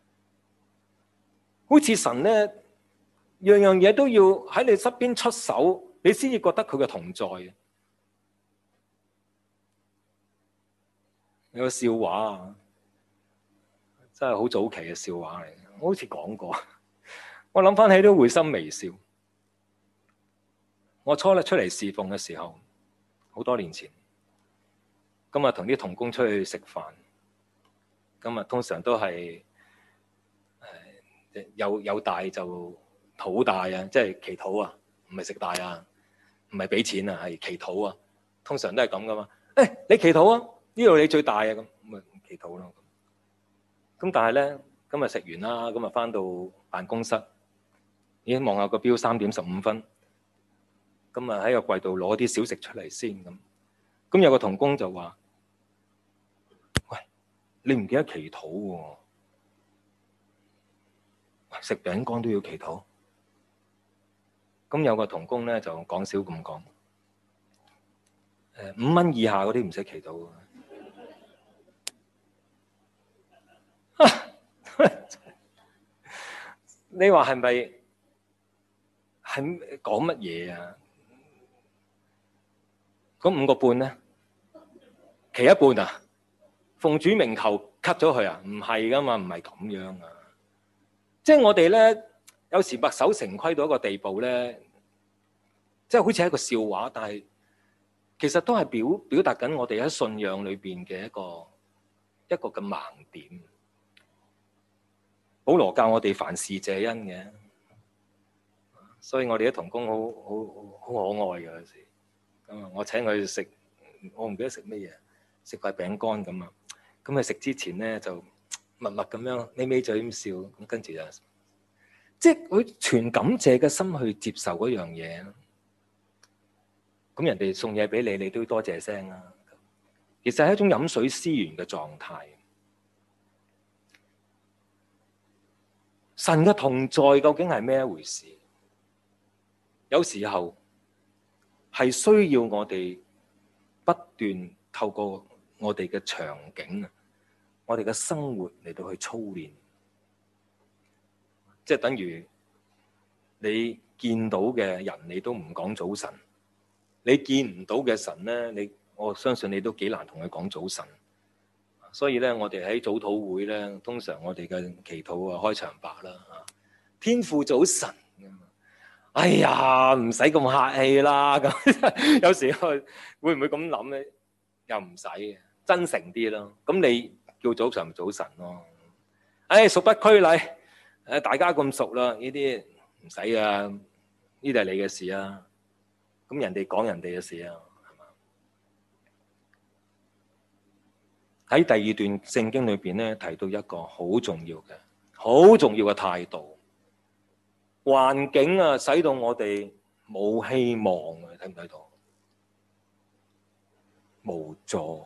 好似神咧，樣樣嘢都要喺你身邊出手，你先至覺得佢嘅同在。有個笑話啊，真係好早期嘅笑話嚟，我好似講過。我諗翻起都會心微笑。我初咧出嚟侍奉嘅時候，好多年前，今日同啲同工出去食飯，今日通常都係誒有有大就討大啊，即係祈禱啊，唔係食大啊，唔係俾錢啊，係祈禱啊，通常都係咁噶嘛。誒、哎，你祈禱啊，呢度你最大啊，咁咪祈禱咯。咁但係咧，今日食完啦，咁啊翻到辦公室，已經望下個錶，三點十五分。咁啊喺個櫃度攞啲小食出嚟先咁。咁有個同工就話：喂，你唔記得祈禱喎？食餅乾都要祈禱。咁有個同工咧就講少咁講，誒五蚊以下嗰啲唔使祈禱嘅。你話係咪係講乜嘢啊？嗰五個半咧，祈一半啊？奉主名求 cut 咗佢啊？唔係噶嘛，唔係咁樣啊！即係我哋咧，有時墨守成規到一個地步咧，即係好似係一個笑話，但係其實都係表表達緊我哋喺信仰裏邊嘅一個一個嘅盲點。保羅教我哋凡事謝恩嘅，所以我哋啲同工好好好可愛嘅有時。咁啊，我請佢食，我唔記得食乜嘢，食塊餅乾咁啊。咁佢食之前咧就默默咁樣咪咪嘴咁笑，咁跟住就即係佢全感謝嘅心去接受嗰樣嘢。咁人哋送嘢俾你，你都要多謝聲啦。其實係一種飲水思源嘅狀態。神嘅同在究竟係咩一回事？有時候係需要我哋不斷透過我哋嘅場景啊，我哋嘅生活嚟到去操練，即係等於你見到嘅人，你都唔講早晨；你見唔到嘅神咧，你我相信你都幾難同佢講早晨。所以咧，我哋喺早禱會咧，通常我哋嘅祈禱啊，開場白啦，啊，天父早晨，哎呀，唔使咁客氣啦，咁有時候會唔會咁諗咧？又唔使嘅，真誠啲咯。咁你叫早晨咪早晨咯。哎，熟不拘禮，誒，大家咁熟啦，呢啲唔使啊，呢啲係你嘅事啊。咁人哋講人哋嘅事啊。喺第二段聖經裏邊咧，提到一個好重要嘅、好重要嘅態度。環境啊，使到我哋冇希望啊，睇唔睇到？無助。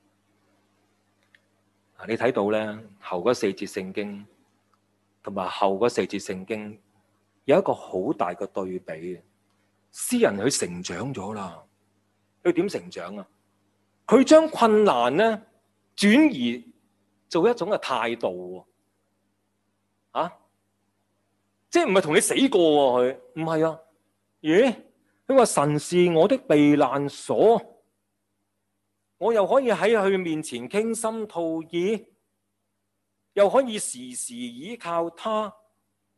啊，你睇到咧，後嗰四節聖經同埋後嗰四節聖經有一個好大嘅對比。詩人佢成長咗啦，佢點成長啊？佢將困難咧轉移做一種嘅態度喎，啊，即係唔係同你死過喎？佢唔係啊？咦？佢話神是我的避難所，我又可以喺佢面前傾心吐意，又可以時時倚靠他。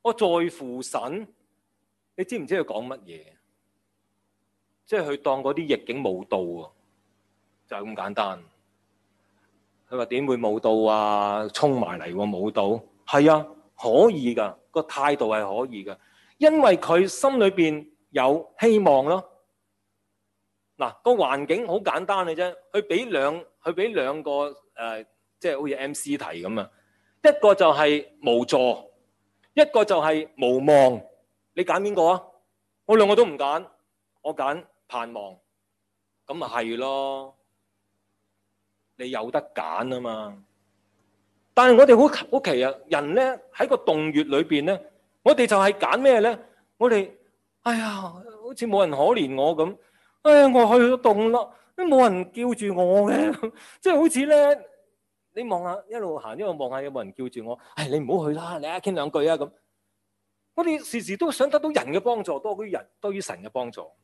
我在乎神，你知唔知佢講乜嘢？即係佢當嗰啲逆境冇到啊，就係咁簡單。佢話點會冇到啊？衝埋嚟喎，冇到。係啊，可以噶，個態度係可以噶，因為佢心裏邊有希望咯。嗱，個環境好簡單嘅啫，佢俾兩佢俾兩個誒、呃，即係好似 M C 題咁啊。一個就係無助，一個就係無望。你揀邊個啊？我兩個都唔揀，我揀盼望。咁咪係咯，你有得揀啊嘛。但係我哋好好奇啊，人咧喺個洞穴裏邊咧，我哋就係揀咩咧？我哋哎呀，好似冇人可憐我咁。哎呀，我去咗洞咯，都冇人叫住我嘅，即係好似咧，你望下一路行一路望下有冇人叫住我。唉，你唔好去啦，你啊傾兩句啊咁。我哋時時都想得到人嘅幫助，多於人，多於神嘅幫助。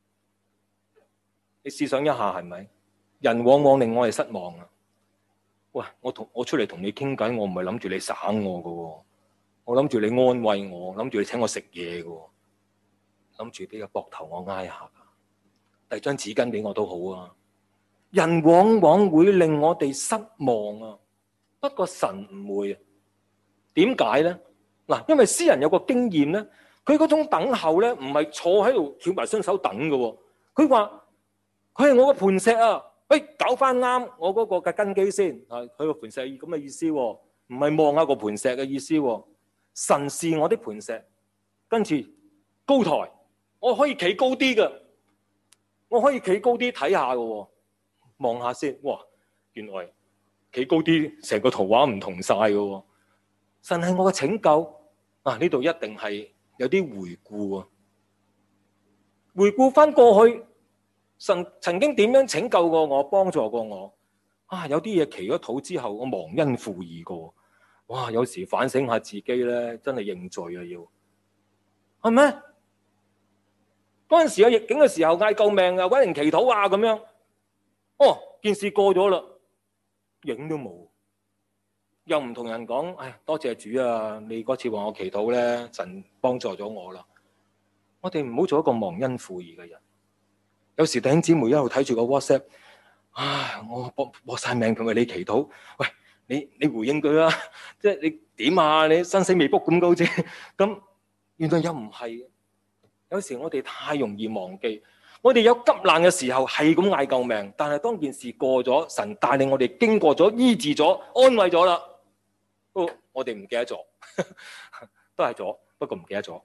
你試想一下，係咪？人往往令我哋失望啊！喂，我同我出嚟同你傾偈，我唔係諗住你省我噶，我諗住你安慰我，諗住你請我食嘢噶，諗住俾個膊頭我挨下，遞張紙巾俾我都好啊！人往往會令我哋失望啊，不過神唔會啊。點解咧？嗱，因為詩人有個經驗咧，佢嗰種等候咧，唔係坐喺度翹埋雙手等嘅。佢話佢係我個磐石啊，喂，搞翻啱我嗰個嘅根基先啊。佢個磐石係咁嘅意思，唔係望下個磐石嘅意思。神是我的磐石，跟住高台，我可以企高啲嘅，我可以企高啲睇下嘅，望下先。哇，原來企高啲，成個圖畫唔同晒嘅。神係我嘅拯救啊！呢度一定係有啲回顧啊，回顧翻過去，神曾經點樣拯救過我，幫助過我啊！有啲嘢祈咗禱之後，我忘恩負義過。哇！有時反省下自己咧，真係認罪啊！要係咩？嗰陣時有逆境嘅時候，嗌救命啊，搵人祈禱啊，咁樣。哦，件事過咗啦，影都冇。又唔同人講，唉，多謝主啊！你嗰次話我祈禱咧，神幫助咗我啦。我哋唔好做一個忘恩負義嘅人。有時弟兄姊妹一路睇住個 WhatsApp， 唉，我搏搏晒命同埋你祈禱。喂，你你回應佢啦，即係你點啊？你生死未卜咁高啫。咁原來又唔係。有時我哋太容易忘記，我哋有急難嘅時候係咁嗌救命，但係當件事過咗，神帶領我哋經過咗、醫治咗、安慰咗啦。都我哋唔記得咗，都係咗，不過唔記得咗。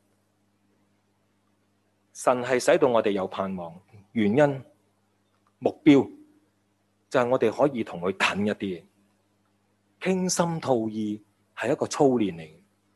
神係使到我哋有盼望，原因目標就係我哋可以同佢近一啲，傾心吐意係一個操練嚟。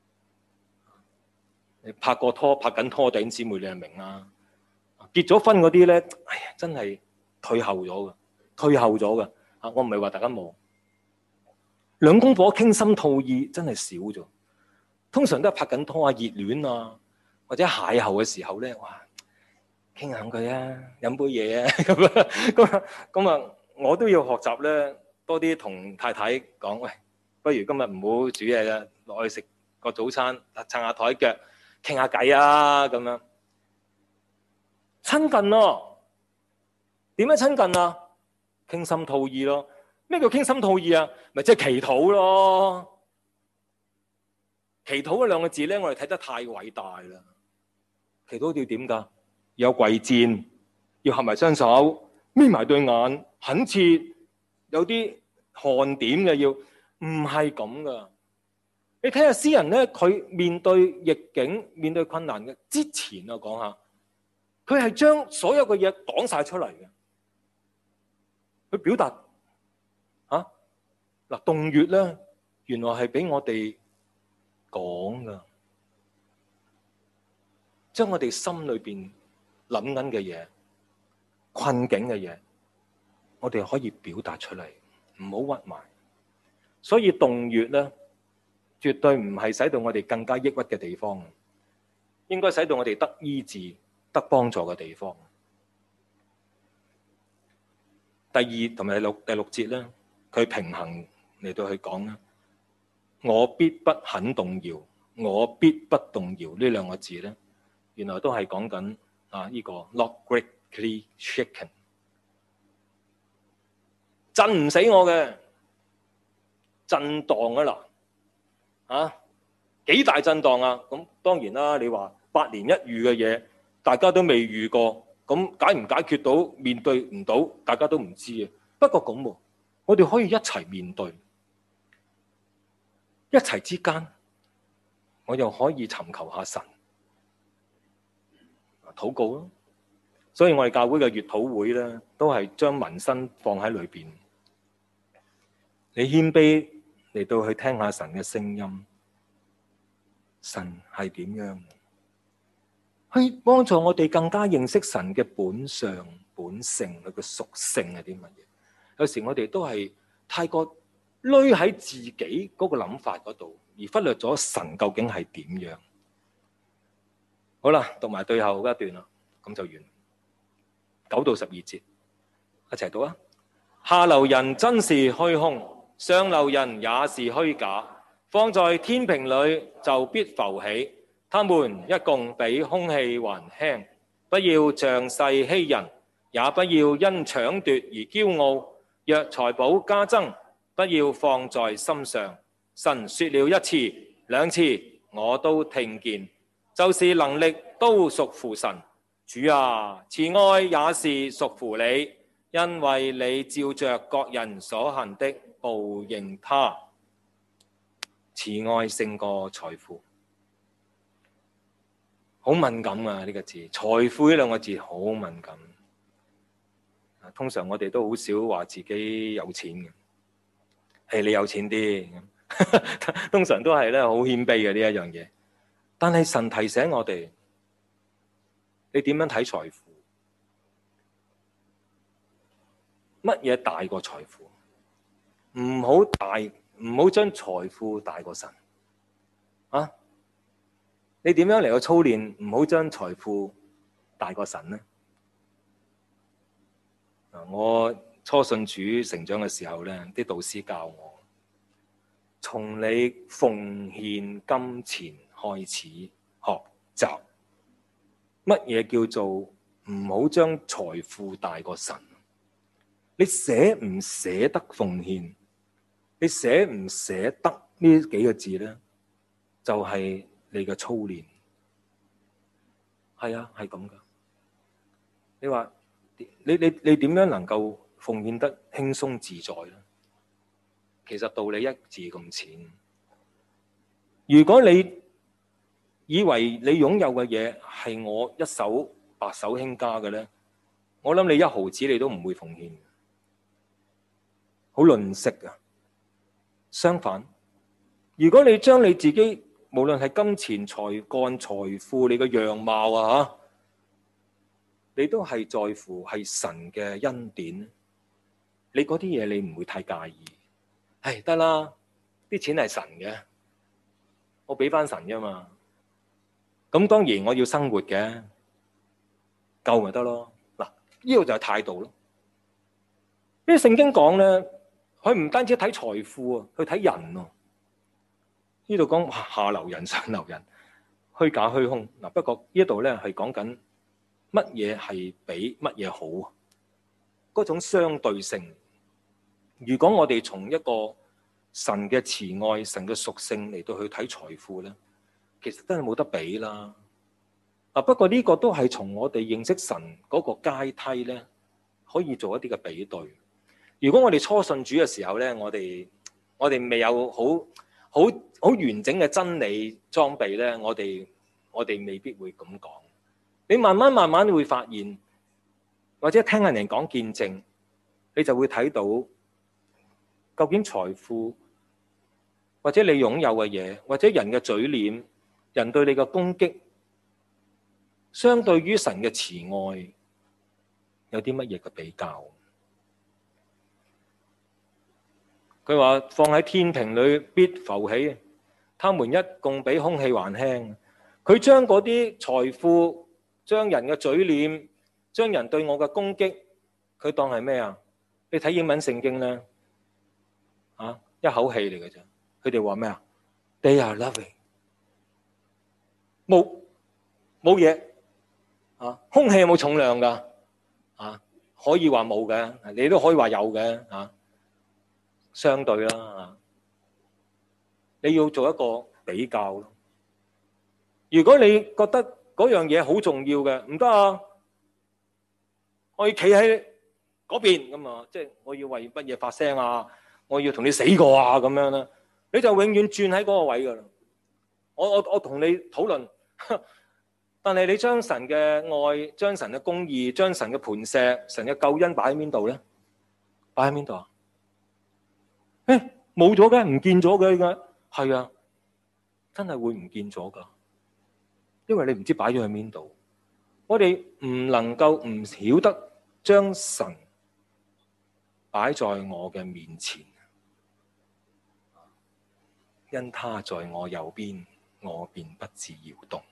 你拍過拖、拍緊拖，弟兄姊妹你係明啦。結咗婚嗰啲咧，哎呀，真係退後咗嘅，退後咗嘅。啊，我唔係話大家冇。兩公婆傾心吐意真係少咗，通常都係拍緊拖啊、熱戀啊，或者邂逅嘅時候咧，哇，傾下佢啊，飲杯嘢啊，咁啊，咁啊，咁啊，我都要學習咧，多啲同太太講，喂，不如今日唔好煮嘢啦，落去食個早餐，撐下台腳，傾下偈啊，咁樣親近咯。點樣親近啊？傾心吐意咯。咩叫傾心吐意啊？咪即係祈禱咯。祈禱嗰兩個字咧，我哋睇得太偉大啦。祈禱要點噶？有跪戰，要合埋雙手，眯埋對眼，懇切，有啲汗點嘅要，唔係咁噶。你睇下詩人咧，佢面對逆境、面對困難嘅之前啊，講下，佢係將所有嘅嘢講晒出嚟嘅，佢表達。啊！嗱，洞穴咧，原來係俾我哋講噶，將我哋心裏邊諗緊嘅嘢、困境嘅嘢，我哋可以表達出嚟，唔好屈埋。所以洞穴咧，絕對唔係使到我哋更加抑鬱嘅地方，應該使到我哋得醫治、得幫助嘅地方。第二同埋第六第六節咧。佢平衡嚟到去講啦，我必不肯動搖， 我必不動搖呢兩個字咧，原來都係講緊啊呢個 not greatly shaken， 震唔死我嘅，震盪啊嗱，啊幾大震盪啊！咁當然啦，你話百年一遇嘅嘢，大家都未遇過，咁解唔解決到，面對唔到，大家都唔知嘅。不過咁喎，我哋可以一齊面對，一齊之間，我又可以尋求下神，禱告咯。所以我哋教會嘅月禱會咧，都係將民生放喺裏邊。你謙卑嚟到去聽下神嘅聲音，神係點樣？去幫助我哋更加認識神嘅本相、本性，佢嘅屬性係啲乜嘢？有時我哋都係太過匿喺自己嗰個諗法嗰度，而忽略咗神究竟係點樣。好啦，讀埋最後一段啦，咁就完。九到十二節，一齊讀啊！下流人真是虛空，上流人也是虛假，放在天平裏就必浮起。他們一共比空氣還輕。不要仗勢欺人，也不要因搶奪而驕傲。若財寶加增，不要放在心上。神說了一次、兩次，我都聽見，就是能力都屬乎神。主啊，慈愛也是屬乎你，因為你照着各人所行的報應他。慈愛勝過財富，好敏感啊！呢個字，財富呢兩個字好敏感。通常我哋都好少話自己有錢嘅，係你有錢啲，通常都係咧好謙卑嘅呢一樣嘢。但係神提醒我哋，你點樣睇財富？乜嘢大過財富？唔好大，唔好將財富大過神啊！你點樣嚟到操練？唔好將財富大過神呢？我初信主成長嘅時候咧，啲導師教我，從你奉獻金錢開始學習。乜嘢叫做唔好將財富大過神？你捨唔捨得奉獻？你捨唔捨得呢幾個字咧，就係你嘅操練。係啊，係咁噶。你話你你你點樣能夠奉獻得輕鬆自在咧？其實道理一字咁淺。如果你以為你擁有嘅嘢係我一手白手興家嘅咧，我諗你一毫子你都唔會奉獻，好吝嗇啊！相反，如果你將你自己無論係金錢、才幹、財富、你嘅樣貌啊嚇，你都係在乎係神嘅恩典，你嗰啲嘢你唔會太介意。係得啦，啲錢係神嘅，我俾翻神啫嘛。咁當然我要生活嘅，夠咪得咯。嗱，呢個就係態度咯。呢聖經講咧，佢唔單止睇財富啊，去睇人啊。呢度講下流人、上流人，虛假虛空。嗱，不過呢度咧係講緊乜嘢係比乜嘢好啊？嗰種相對性。如果我哋從一個神嘅慈愛、神嘅屬性嚟到去睇財富咧，其實真係冇得比啦。啊，不過呢個都係從我哋認識神嗰個階梯咧，可以做一啲嘅比對。如果我哋初信主嘅時候咧，我哋我哋未有好好好完整嘅真理裝備咧，我哋我哋未必會咁講。你慢慢慢慢會發現，或者聽人哋講見證，你就會睇到究竟財富或者你擁有嘅嘢，或者人嘅嘴臉，人對你嘅攻擊，相對於神嘅慈愛，有啲乜嘢嘅比較？佢話放喺天平裏必浮起，他們一共比空氣還輕。佢將嗰啲財富，將人嘅嘴臉，將人對我嘅攻擊，佢當係咩啊？你睇英文聖經咧，啊，一口氣嚟嘅啫。佢哋話咩啊？They are loving， 冇冇嘢啊？空氣有冇重量㗎？啊，可以話冇嘅，你都可以話有嘅啊，相對啦啊，你要做一個比較咯。如果你覺得嗰樣嘢好重要嘅，唔得啊，我要企喺嗰邊咁啊，即係我要為乜嘢發聲啊？我要同你死過啊咁樣啦，你就永遠轉喺嗰個位噶啦。我我我同你討論，但係你將神嘅愛、將神嘅公義、將神嘅磐石、神嘅救恩擺喺邊度咧？擺喺邊度啊？誒，冇咗嘅，唔見咗嘅，嘅係啊，真係會唔見咗噶，因為你唔知擺咗喺邊度。我哋唔能夠唔曉得將神擺在我嘅面前，因他在我右邊，我便不致搖動。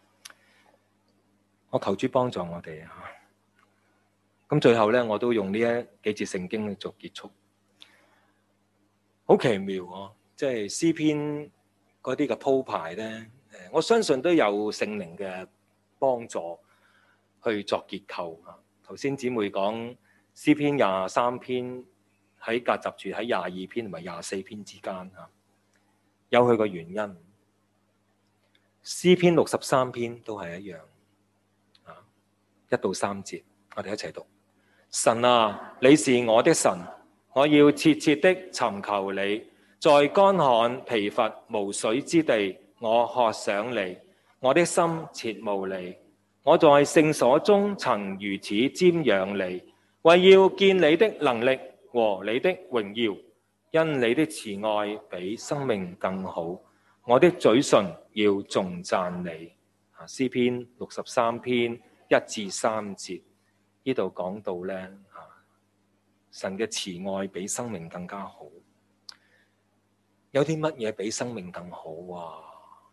我求主幫助我哋啊！咁最後咧，我都用呢一幾節聖經去做結束。好奇妙啊！即係詩篇嗰啲嘅鋪排咧，誒，我相信都有聖靈嘅幫助去作結構啊。頭先姊妹講詩篇廿三篇喺夾雜住喺廿二篇同埋廿四篇之間啊，有佢個原因。詩篇六十三篇都係一樣啊，一到三節，我哋一齊讀。神啊，你是我的神，我要切切的尋求你，在乾旱疲乏無水之地，我渴想你，我的心切慕你。我在聖所中曾如此瞻仰你，為要見你的能力和你的榮耀，因你的慈愛比生命更好。我的嘴唇要頌讚你。詩篇六十三篇一至三節，呢度講到咧，神嘅慈愛比生命更加好。有啲乜嘢比生命更好啊？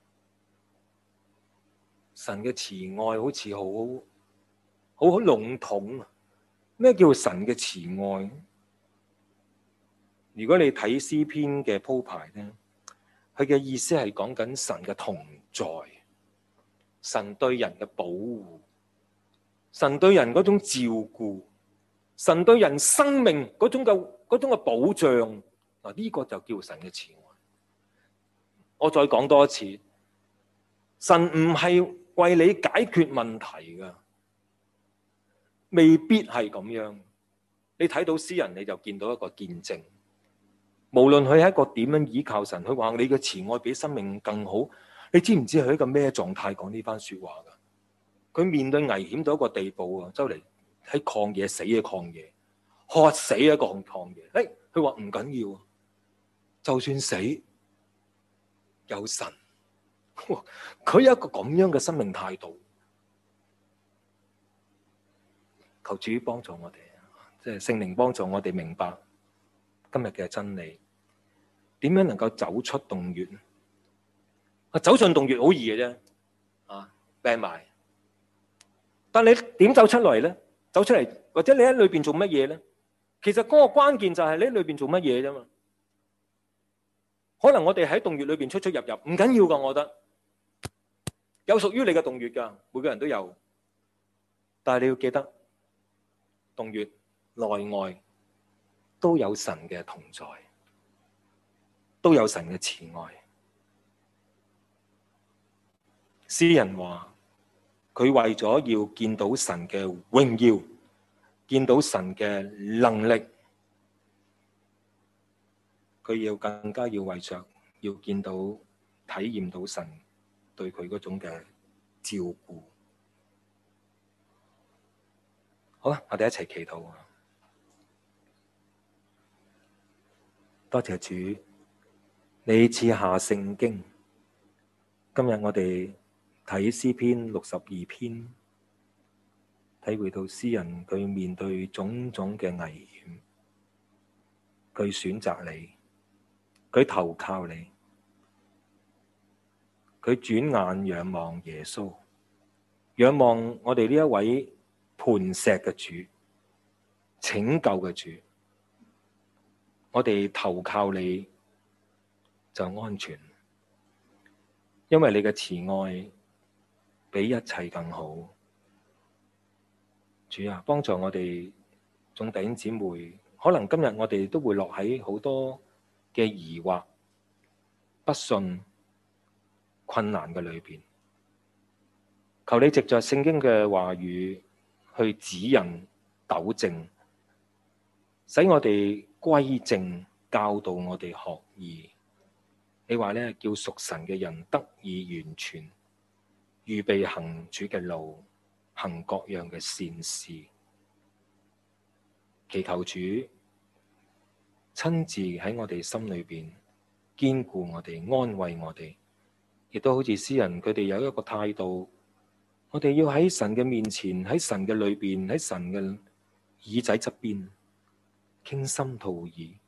神嘅慈愛好似好好好籠統啊！咩叫神嘅慈愛？如果你睇詩篇嘅鋪排咧，佢嘅意思係講緊神嘅同在，神對人嘅保護，神對人嗰種照顧，神對人生命嗰種嘅嗰種嘅保障。嗱，呢個就叫神嘅慈愛。我再講多一次，神唔係為你解決問題噶，未必係咁樣。你睇到詩人，你就見到一個見證。無論佢係一個點樣依靠神，佢話你嘅慈愛比生命更好。你知唔知佢喺個咩狀態講呢番說話噶？佢面對危險到一個地步啊，周嚟喺曠野死嘅曠野，渴死嘅曠曠野。誒，佢話唔緊要，就算死有神。佢有一個咁樣嘅生命態度。求主幫助我哋，即係聖靈幫助我哋明白今日嘅真理，點樣能夠走出洞穴？啊，走進洞穴好易嘅啫，啊，病埋。但你點走出嚟咧？走出嚟，或者你喺裏邊做乜嘢咧？其實嗰個關鍵就係你喺裏邊做乜嘢啫嘛。可能我哋喺洞穴裏邊出出入入，唔緊要噶，我覺得有屬於你嘅洞穴噶，每個人都有。但係你要記得，洞穴內外都有神嘅同在，都有神嘅慈愛。詩人話佢為咗要見到神嘅榮耀，見到神嘅能力，佢要更加要為着要見到體驗到神對佢嗰種嘅照顧。好啦，我哋一齊祈禱。多謝主，你賜下聖經。今日我哋睇詩篇六十二篇，體會到詩人佢面對種種嘅危險，佢選擇你，佢投靠你，佢轉眼仰望耶穌，仰望我哋呢一位磐石嘅主，拯救嘅主。我哋投靠你就安全，因為你嘅慈愛比一切更好。主啊，幫助我哋眾弟兄姊妹，可能今日我哋都會落喺好多嘅疑惑、不信、困難嘅裏邊。求你藉着聖經嘅話語去指引、糾正，使我哋歸正，教導我哋學義。你話咧，叫屬神嘅人得以完全，預備行主嘅路，行各樣嘅善事。祈求主親自喺我哋心裏邊堅固我哋、安慰我哋，亦都好似詩人佢哋有一個態度，我哋要喺神嘅面前，喺神嘅裏邊，喺神嘅耳仔側邊傾心吐意。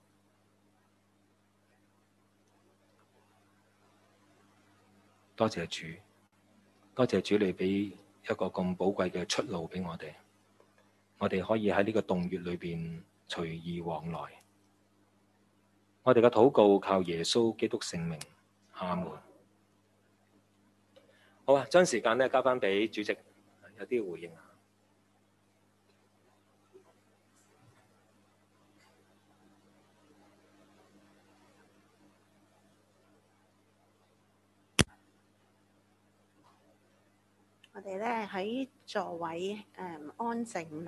多謝主，多謝主你俾一個咁寶貴嘅出路俾我哋，我哋可以喺呢個洞穴裏邊隨意往來。我哋嘅禱告靠耶穌基督聖名，阿門。好啊，將時間咧交翻俾主席，有啲回應啊。 我哋咧喺座位誒、嗯、安靜。